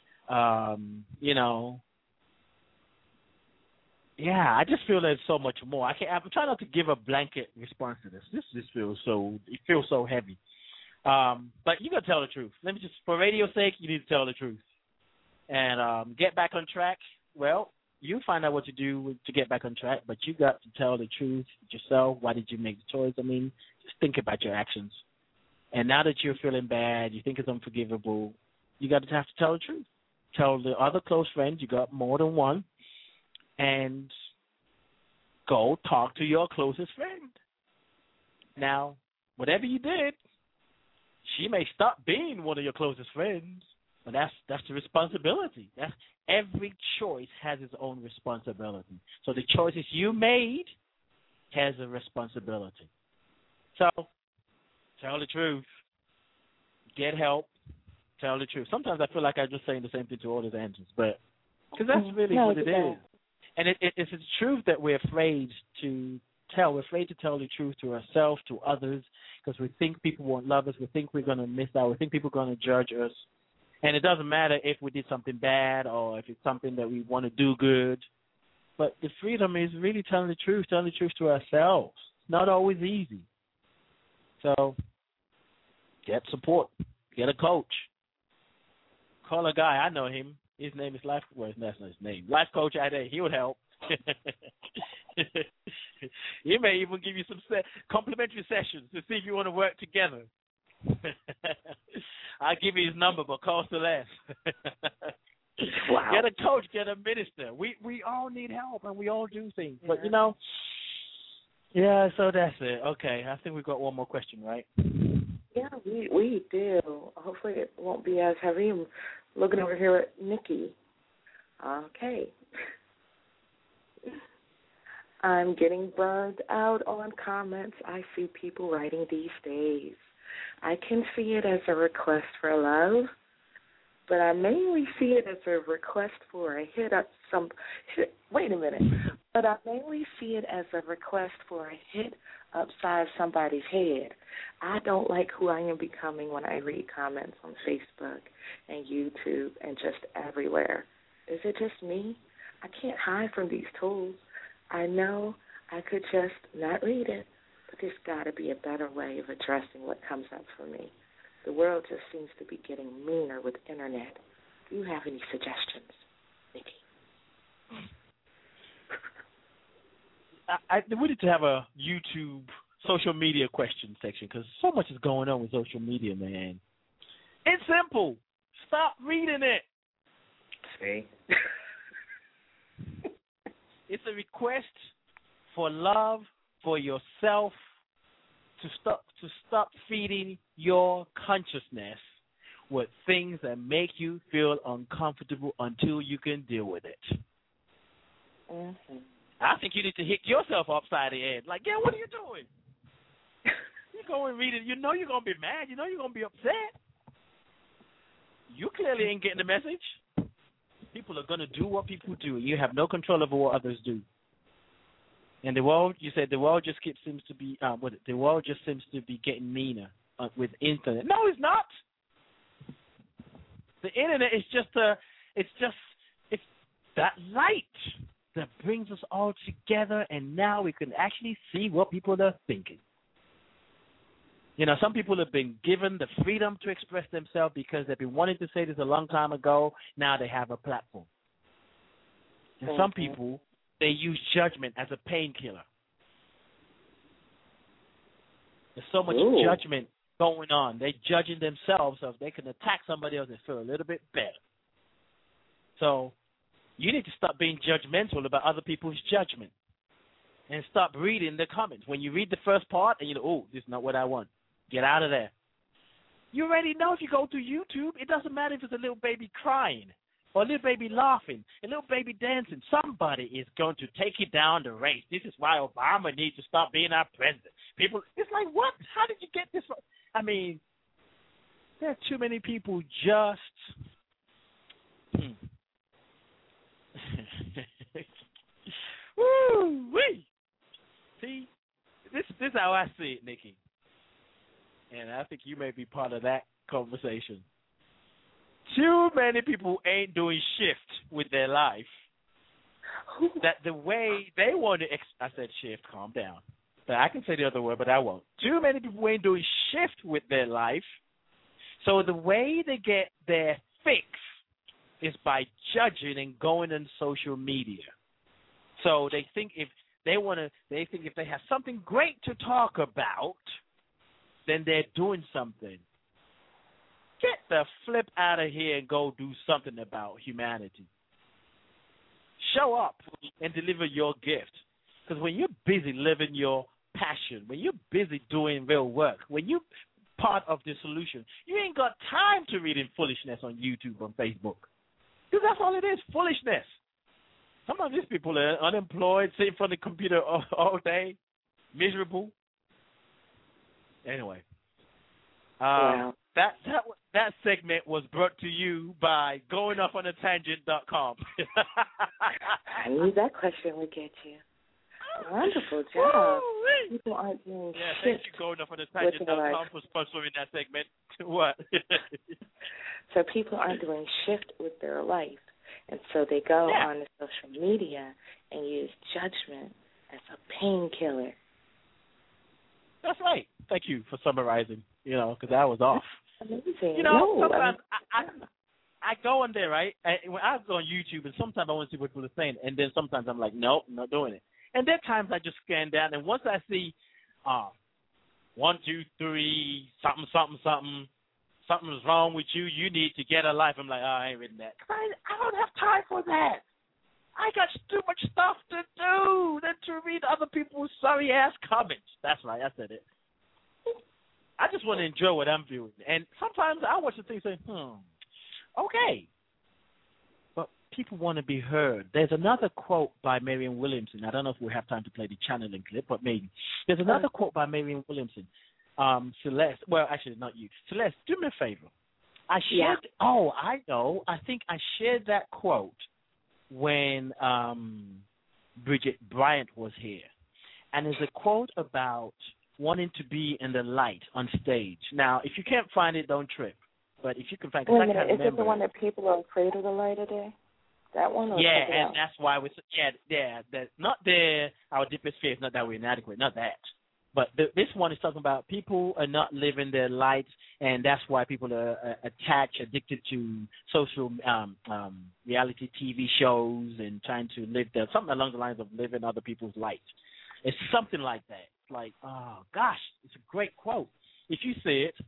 Yeah, I just feel there's so much more. I'm trying not to give a blanket response to this. This feels so heavy. But you gotta tell the truth. Let me just, for radio's sake, you need to tell the truth and get back on track. Well, you find out what to do to get back on track, but you got to tell the truth yourself. Why did you make the choice? I mean, just think about your actions. And now that you're feeling bad, you think it's unforgivable, you got to have to tell the truth. Tell the other close friends, you got more than one, and go talk to your closest friend. Now, whatever you did, she may stop being one of your closest friends, but that's the responsibility. Every choice has its own responsibility. So the choices you made has a responsibility. So tell the truth. Get help. Tell the truth. Sometimes I feel like I'm just saying the same thing to all these answers, but because that's really what it is. And it's the truth that we're afraid to tell. We're afraid to tell the truth to ourselves, to others, because we think people won't love us. We think we're going to miss out. We think people are going to judge us. And it doesn't matter if we did something bad or if it's something that we want to do good. But the freedom is really telling the truth to ourselves. It's not always easy. So get support. Get a coach. Call a guy. I know him. His name is Life. Well, that's not his name. Life Coach Ade. He would help. He may even give you some complimentary sessions to see if you want to work together. I'll give you his number, but call Celeste. Wow. Get a coach, get a minister. We all need help, and we all do things. But, yeah, so that's it. Okay, I think we've got one more question, right? Yeah, we do. Hopefully it won't be as heavy. I'm looking over here at Nikki. Okay. I'm getting burned out on comments I see people writing these days. I can see it as a request for love, but I mainly see it as a request for a But I mainly see it as a request for a hit upside somebody's head. I don't like who I am becoming when I read comments on Facebook and YouTube and just everywhere. Is it just me? I can't hide from these tools. I know I could just not read it, but there's got to be a better way of addressing what comes up for me. The world just seems to be getting meaner with internet. Do you have any suggestions, Nikki? We need to have a YouTube social media question section because so much is going on with social media, man. It's simple. Stop reading it. See? It's a request for love for yourself to stop feeding your consciousness with things that make you feel uncomfortable until you can deal with it. Mm-hmm. I think you need to hit yourself upside the head. Like, yeah, what are you doing? You go and read it. You know you're going to be mad. You know you're going to be upset. You clearly ain't getting the message. People are going to do what people do. You have no control over what others do. And the world, you said the world just seems to be getting meaner with internet. No, it's not. The internet is it's that light that brings us all together, and now we can actually see what people are thinking. You know, some people have been given the freedom to express themselves because they've been wanting to say this a long time ago. Now they have a platform. And some people, they use judgment as a painkiller. There's so much judgment going on. They're judging themselves, so if they can attack somebody else, they feel a little bit better. So you need to stop being judgmental about other people's judgment and stop reading the comments. When you read the first part and you know, oh, this is not what I want, get out of there. You already know if you go to YouTube, it doesn't matter if it's a little baby crying or a little baby laughing, a little baby dancing. Somebody is going to take it down the race. This is why Obama needs to stop being our president. People, it's like, what? How did you get this? I mean, there are too many people just... Woo-wee. See, this is how I see it, Nikki. And I think you may be part of that conversation. Too many people ain't doing shift with their life. That the way they want to... I said shift, calm down. But I can say the other word, but I won't. Too many people ain't doing shift with their life. So the way they get their fix is by judging and going on social media. So they think if they have something great to talk about, then they're doing something. Get the flip out of here and go do something about humanity. Show up and deliver your gift. Because when you're busy living your passion, when you're busy doing real work, when you're part of the solution, you ain't got time to read in foolishness on YouTube or Facebook. Because that's all it is, foolishness. Some of these people are unemployed, sitting in front of the computer all day, miserable. Anyway, wow. That segment was brought to you by goingoffon-a-tangent.com. I knew that question would get you. Wonderful job. People aren't doing thank you, goingoffon-a-tangent.com, for sponsoring that segment. What? So people aren't doing shift with their life, and so they go on the social media and use judgment as a painkiller. That's right. Thank you for summarizing, because I was off. Amazing. Sometimes I go on there, right? When I go on YouTube, and sometimes I want to see what people are saying, and then sometimes I'm like, nope, I'm not doing it. And there are times I just scan down, and once I see 1, 2, 3, something's wrong with you, you need to get a life, I'm like, I ain't reading that. I don't have time for that. I got too much stuff to do than to read other people's sorry-ass comments. That's right, I said it. I just want to enjoy what I'm viewing. And sometimes I watch the thing and say, okay. But people want to be heard. There's another quote by Marianne Williamson. I don't know if we have time to play the channeling clip, but maybe. There's another quote by Marianne Williamson. Celeste, well, actually, not you. Celeste, do me a favor. I know. I think I shared that quote when Bridget Bryant was here. And there's a quote about wanting to be in the light on stage. Now, if you can't find it, don't trip. But if you can find it, I can't remember. Is it the one that people are afraid of the light of day? That one? Or and that's why that's not there. Our deepest fear is not that we're inadequate, not that. But this one is talking about people are not living their lights, and that's why people are addicted to social reality TV shows and trying to live there, something along the lines of living other people's lights. It's something like that. It's like, oh, gosh, it's a great quote. If you see it,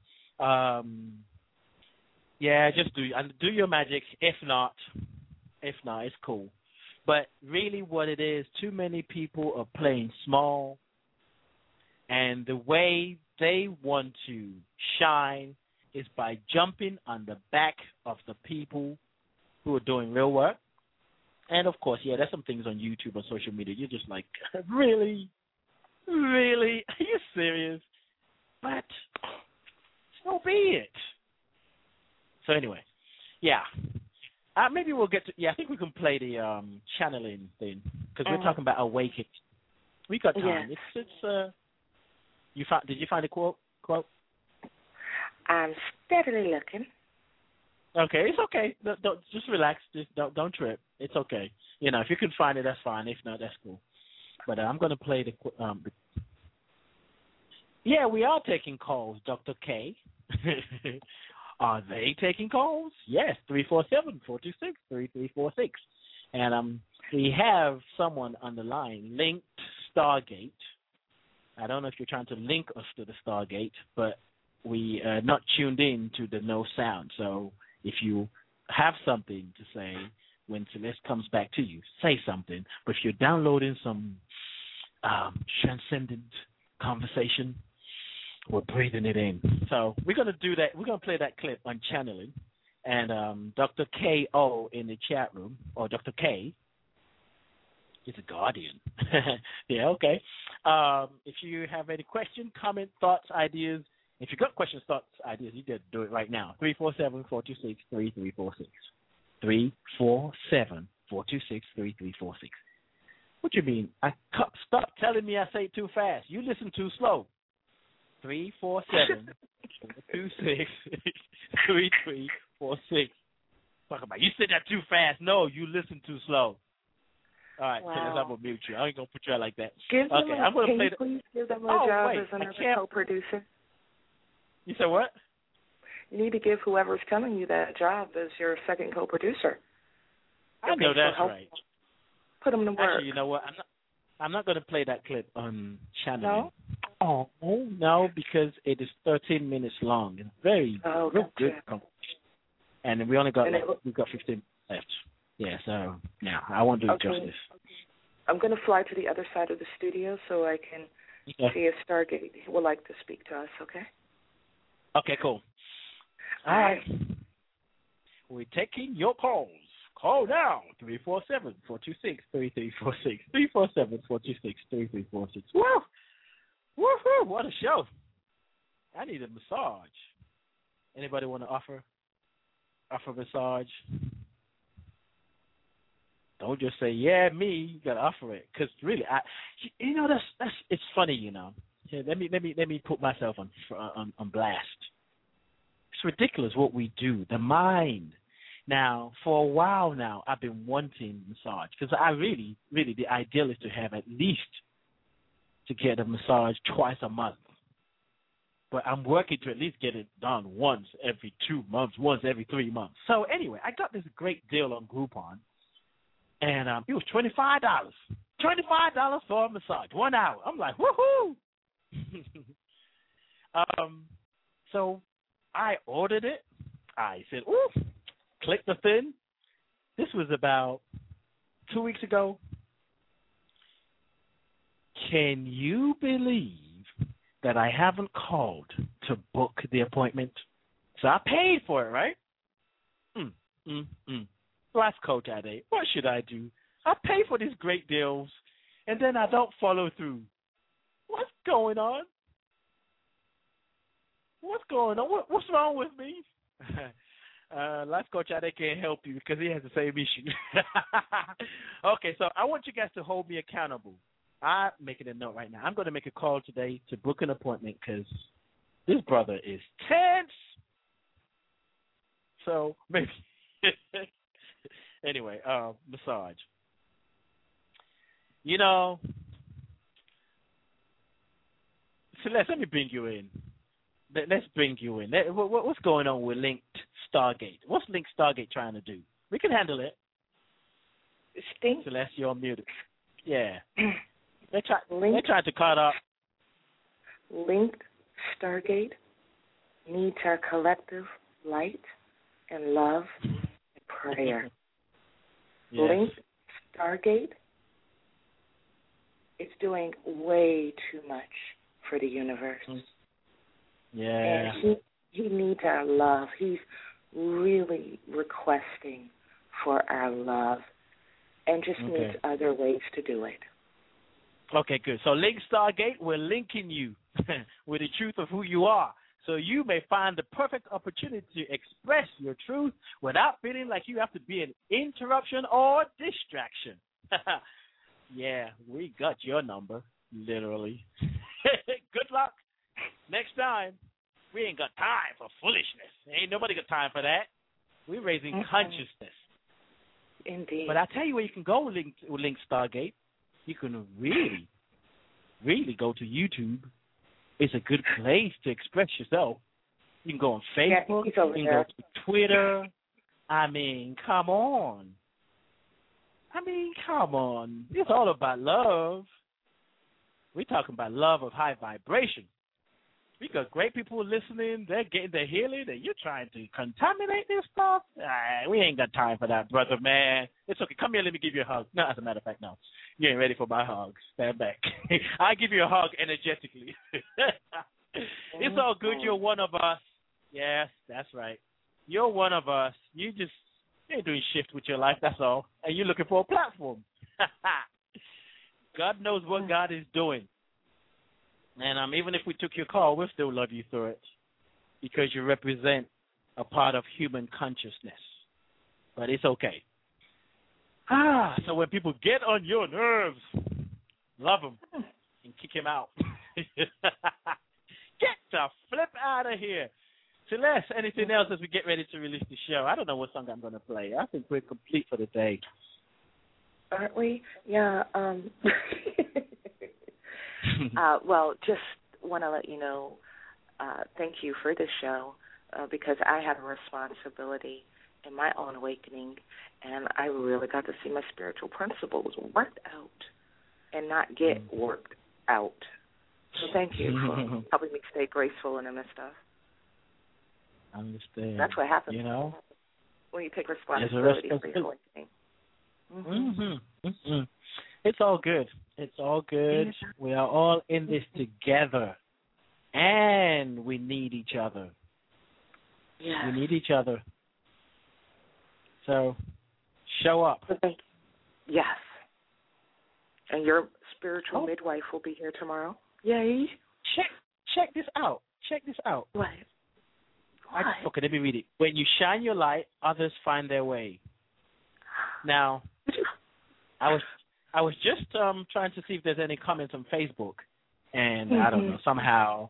just do your magic. If not, it's cool. But really what it is, too many people are playing small, and the way they want to shine is by jumping on the back of the people who are doing real work. And, of course, there's some things on YouTube or social media. You're just like, really? Really? Are you serious? But so be it. So, anyway, Maybe we'll get to. Yeah, I think we can play the channeling thing because we're talking about awakening. We got time. Yes. It's. Did you find a quote? I'm steadily looking. Okay, it's okay. Don't just relax. Just don't trip. It's okay. You know, if you can find it, that's fine. If not, that's cool. But I'm going to play the. Yeah, we are taking calls, Dr. K. Are they taking calls? Yes, 347-426-3346. And we have someone on the line, linked Stargate. I don't know if you're trying to link us to the Stargate, but we are not tuned in to the no sound. So if you have something to say when Celeste comes back to you, say something. But if you're downloading some transcendent conversation, we're breathing it in. So we're going to do that. We're going to play that clip on channeling. And Dr. K.O. in the chat room, or Dr. K, is a guardian. Yeah, okay. If you have any question, comment, thoughts, ideas, if you got questions, thoughts, ideas, you can do it right now. 347-426-3346. 347-426-3346. What you mean? Stop telling me I say it too fast. You listen too slow. 347-426-3346. Talk about you said that too fast. No, you listen too slow. All right, so I'm gonna mute you. I ain't gonna put you out like that. I'm gonna play the. Please give them a job as another co-producer. You said what? You need to give whoever's telling you that job as your second co-producer. I know that's right. Put them to work. Actually, you know what? I'm not gonna play that clip on channel. No. Oh no, because it is 13 minutes long and very good. And we only got we've got 15 minutes left. Yeah, so no, I won't do it justice. I'm going to fly to the other side of the studio so I can see if Stargate would like to speak to us. Okay. Okay, cool. All right. We're taking your calls. Call now, 347-426-3346. 347-426-3346. Woo! Woohoo! What a show! I need a massage. Anybody want to offer a massage? Don't just say, yeah, me. You got to offer it. Because really, that's it's funny, you know. Here, let me put myself on blast. It's ridiculous what we do. The mind. Now, for a while now, I've been wanting massage because I really, the ideal is to have at least to get a massage twice a month. But I'm working to at least get it done once every 2 months, once every 3 months. So anyway, I got this great deal on Groupon, and it was $25. $25 for a massage, 1 hour. I'm like, woohoo! So I ordered it. I said, ooh, click the thing. This was about 2 weeks ago. Can you believe that I haven't called to book the appointment? So I paid for it, right? Last coach I did. What should I do? I pay for these great deals, and then I don't follow through. What's going on? What's going on? What's wrong with me? Life Coach Ade can't help you because he has the same issue. Okay, so I want you guys to hold me accountable. I'm making a note right now. I'm going to make a call today to book an appointment because this brother is tense. So maybe. Anyway, massage. You know, Celeste, let me bring you in. Let's bring you in. What's going on with Linked Stargate? What's Linked Stargate trying to do? We can handle it. Celeste, you're muted. Yeah. They're trying to cut up. Linked Stargate needs our collective light and love and prayer. Yes. Linked Stargate is doing way too much for the universe. Yeah. And he needs our love. He's really requesting for our love and just needs other ways to do it. Okay, good. So Link Stargate, we're linking you with the truth of who you are. so you may find the perfect opportunity to express your truth without feeling like you have to be an interruption or distraction. Yeah, we got your number, literally. Good luck. Next time, we ain't got time for foolishness. Ain't nobody got time for that. We're raising consciousness. Indeed. But I tell you where you can go, Link Stargate. You can really, really go to YouTube. It's a good place to express yourself. You can go on Facebook. You can go to Twitter. I mean, come on. It's all about love. We're talking about love of high vibration. We got great people listening. They're getting their healing, and you're trying to contaminate this stuff? We ain't got time for that, brother, man. It's okay. Come here, let me give you a hug. No, as a matter of fact, no. You ain't ready for my hug. Stand back. I'll give you a hug energetically. It's all good. You're one of us. Yes, that's right. You're one of us. You ain't doing shift with your life, that's all. And you're looking for a platform. God knows what God is doing. And even if we took your call, we'll still love you through it because you represent a part of human consciousness. But it's okay. So when people get on your nerves, love them and kick him out. Get the flip out of here. Celeste, anything else as we get ready to release the show? I don't know what song I'm going to play. I think we're complete for the day. Aren't we? Yeah. Well, just want to let you know, thank you for this show because I have a responsibility in my own awakening, and I really got to see my spiritual principles worked out and not get worked out. So thank you for helping me stay graceful in the midst of. I understand. That's what happens, when you take responsibility for your awakening. It's all good. It's all good. We are all in this together, and we need each other. Yes. We need each other. So, show up. Yes. And your spiritual midwife will be here tomorrow. Yay. Check this out. What? Okay, let me read it. When you shine your light, others find their way. Now, I was just trying to see if there's any comments on Facebook, and I don't know, somehow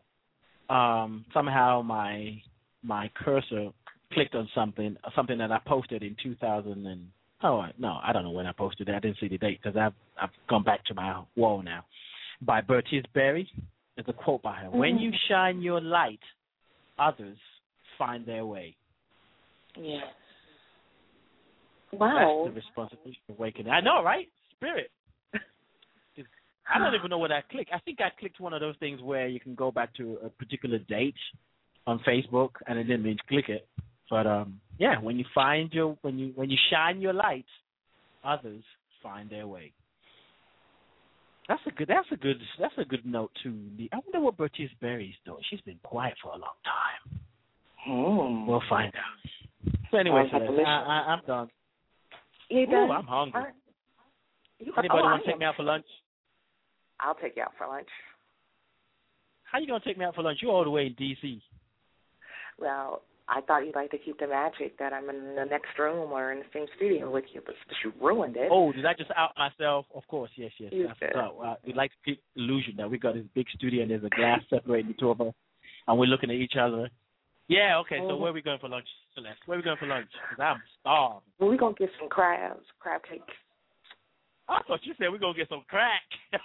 my cursor clicked on something that I posted in 2000 and I don't know when I posted it. I didn't see the date because I've gone back to my wall now. By Bertice Berry, there's a quote by her: "When you shine your light, others find their way." Yes. Wow. That's the responsibility of awakening. I know, right? Spirit. I don't even know what I clicked. I think I clicked one of those things where you can go back to a particular date on Facebook, and it didn't mean to click it. But when you shine your light, others find their way. That's a good note to I wonder what Bertice Berry's doing. She's been quiet for a long time. We'll find out. So anyway, I'm done. Ooh, I'm hungry. Anybody want to take me out for lunch? I'll take you out for lunch. How you going to take me out for lunch? You're all the way in D.C. Well, I thought you'd like to keep the magic that I'm in the next room or in the same studio with you, but you ruined it. Oh, did I just out myself? Of course, yes. You I forgot. We like to keep the illusion that we got this big studio and there's a glass separating the two of us, and we're looking at each other. Yeah, okay, so where are we going for lunch, Celeste? Where are we going for lunch? Because I'm starved. Well, we're going to get some crab cakes. I thought you said we're going to get some crack.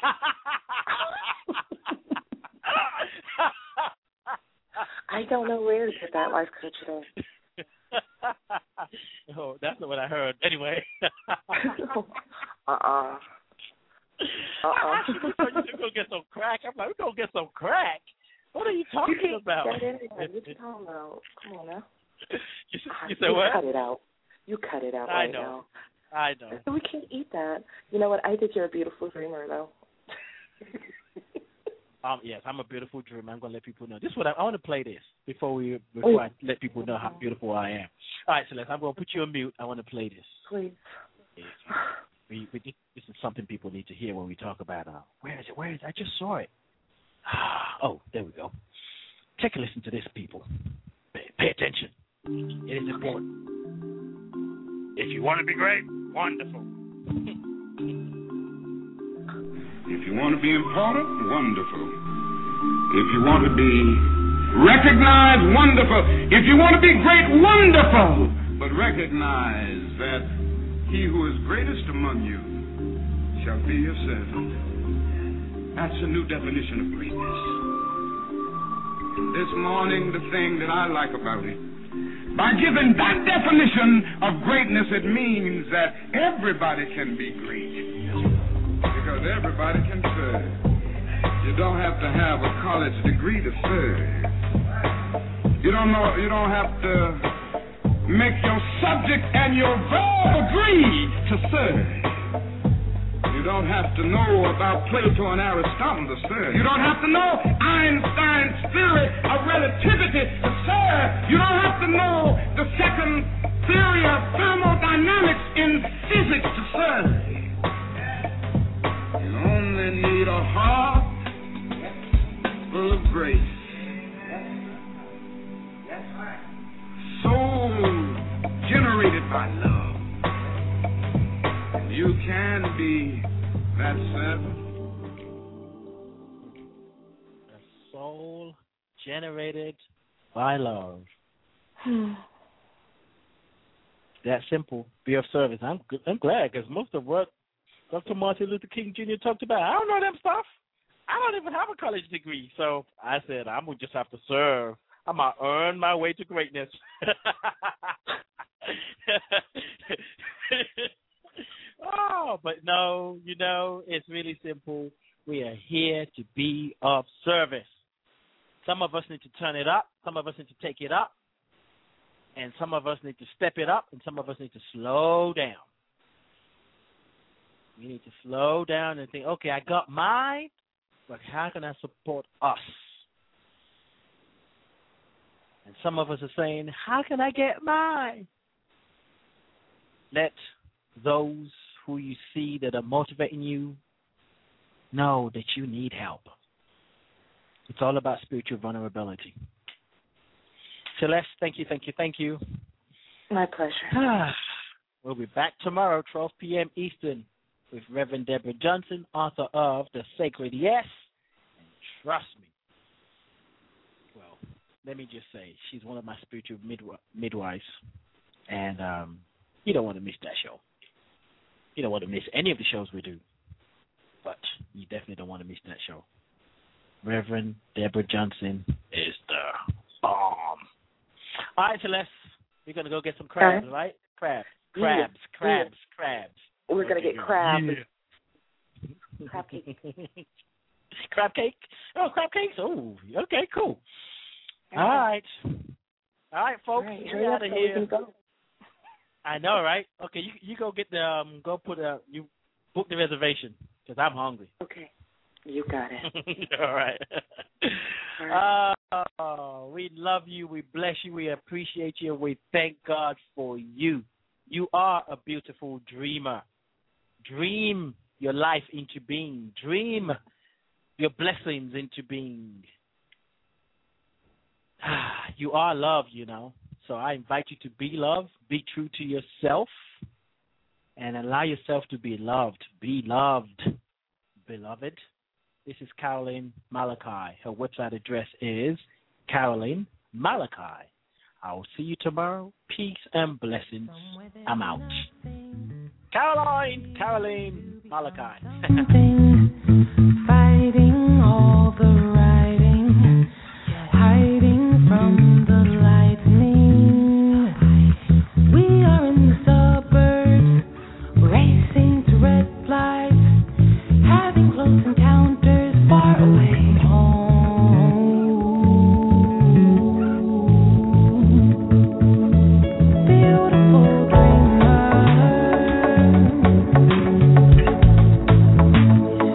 I don't know where to get that, life coach today. Oh, that's not what I heard. Anyway. You thought you were going to get some crack. I'm like, we're going to get some crack? What are you talking about? What are you talking about? Come on now. You said what? Cut it out. You cut it out right now. I know. We can't eat that. You know what? I think you're a beautiful dreamer, though. Yes, I'm a beautiful dreamer. I'm going to let people know. This is what I want to play this before I let people know how beautiful I am. All right, Celeste, I'm going to put you on mute. I want to play this. Please. This is something people need to hear when we talk about where is it? I just saw it. Oh, there we go. Take a listen to this, people. Pay attention. It is important. If you want to be great, wonderful. If you want to be important, wonderful. If you want to be recognized, wonderful. If you want to be great, wonderful. But recognize that he who is greatest among you shall be your servant. That's a new definition of greatness. This morning, the thing that I like about it, by giving that definition of greatness, it means that everybody can be great. Because everybody can serve. You don't have to have a college degree to serve. You don't have to make your subject and your verb agree to serve. You don't have to know about Plato and Aristotle to serve. You don't have to know Einstein's theory of relativity to serve. You don't have to know the second theory of thermodynamics in physics to serve. You only need a heart full of grace. Soul generated by love. You can be that servant. A soul generated by love. That simple. Be of service. I'm glad, because most of what Dr. Martin Luther King Jr. talked about, I don't know them stuff. I don't even have a college degree. So I said, I'm going to just have to serve. I'm going to earn my way to greatness. Oh, but no, it's really simple. We are here to be of service. Some of us need to turn it up. Some of us need to take it up. And some of us need to step it up. And some of us need to slow down. We need to slow down and think, okay, I got mine, but how can I support us? And some of us are saying, how can I get mine? Let those who you see that are motivating you know that you need help. It's all about spiritual vulnerability. Celeste, thank you. My pleasure. We'll be back tomorrow, 12 p.m. Eastern, with Reverend Deborah Johnson, author of The Sacred Yes. And trust me, well, let me just say, she's one of my spiritual midwives. And you don't want to miss that show. You don't want to miss any of the shows we do. But you definitely don't want to miss that show. Reverend Deborah Johnson is the bomb. All right, Celeste, we're going to go get some crabs, right? Crabs. We're going to get crabs. Yeah. Crab cake. Crab cake? Oh, crab cakes? Oh, okay, cool. All right, folks, we're out of here. I know, right? Okay, you go get the you book the reservation because I'm hungry. Okay, you got it. All right. We love you. We bless you. We appreciate you. We thank God for you. You are a beautiful dreamer. Dream your life into being. Dream your blessings into being. You are love, So I invite you to be love, be true to yourself, and allow yourself to be loved. Be loved, beloved. This is Caroline Malachi. Her website address is Caroline Malachi. I will see you tomorrow. Peace and blessings. I'm out. Caroline Malachi. Fighting all the writing, hiding from the lightning. We are in the suburbs, racing to red lights, having close encounters far away home. Beautiful dreamer.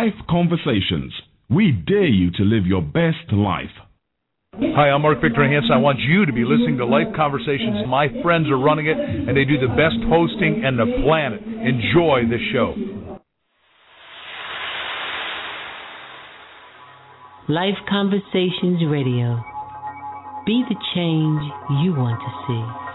Life Conversations. We dare you to live your best life. Hi, I'm Mark Victor Hansen. I want you to be listening to Life Conversations. My friends are running it, and they do the best hosting on the planet. Enjoy the show. Life Conversations Radio. Be the change you want to see.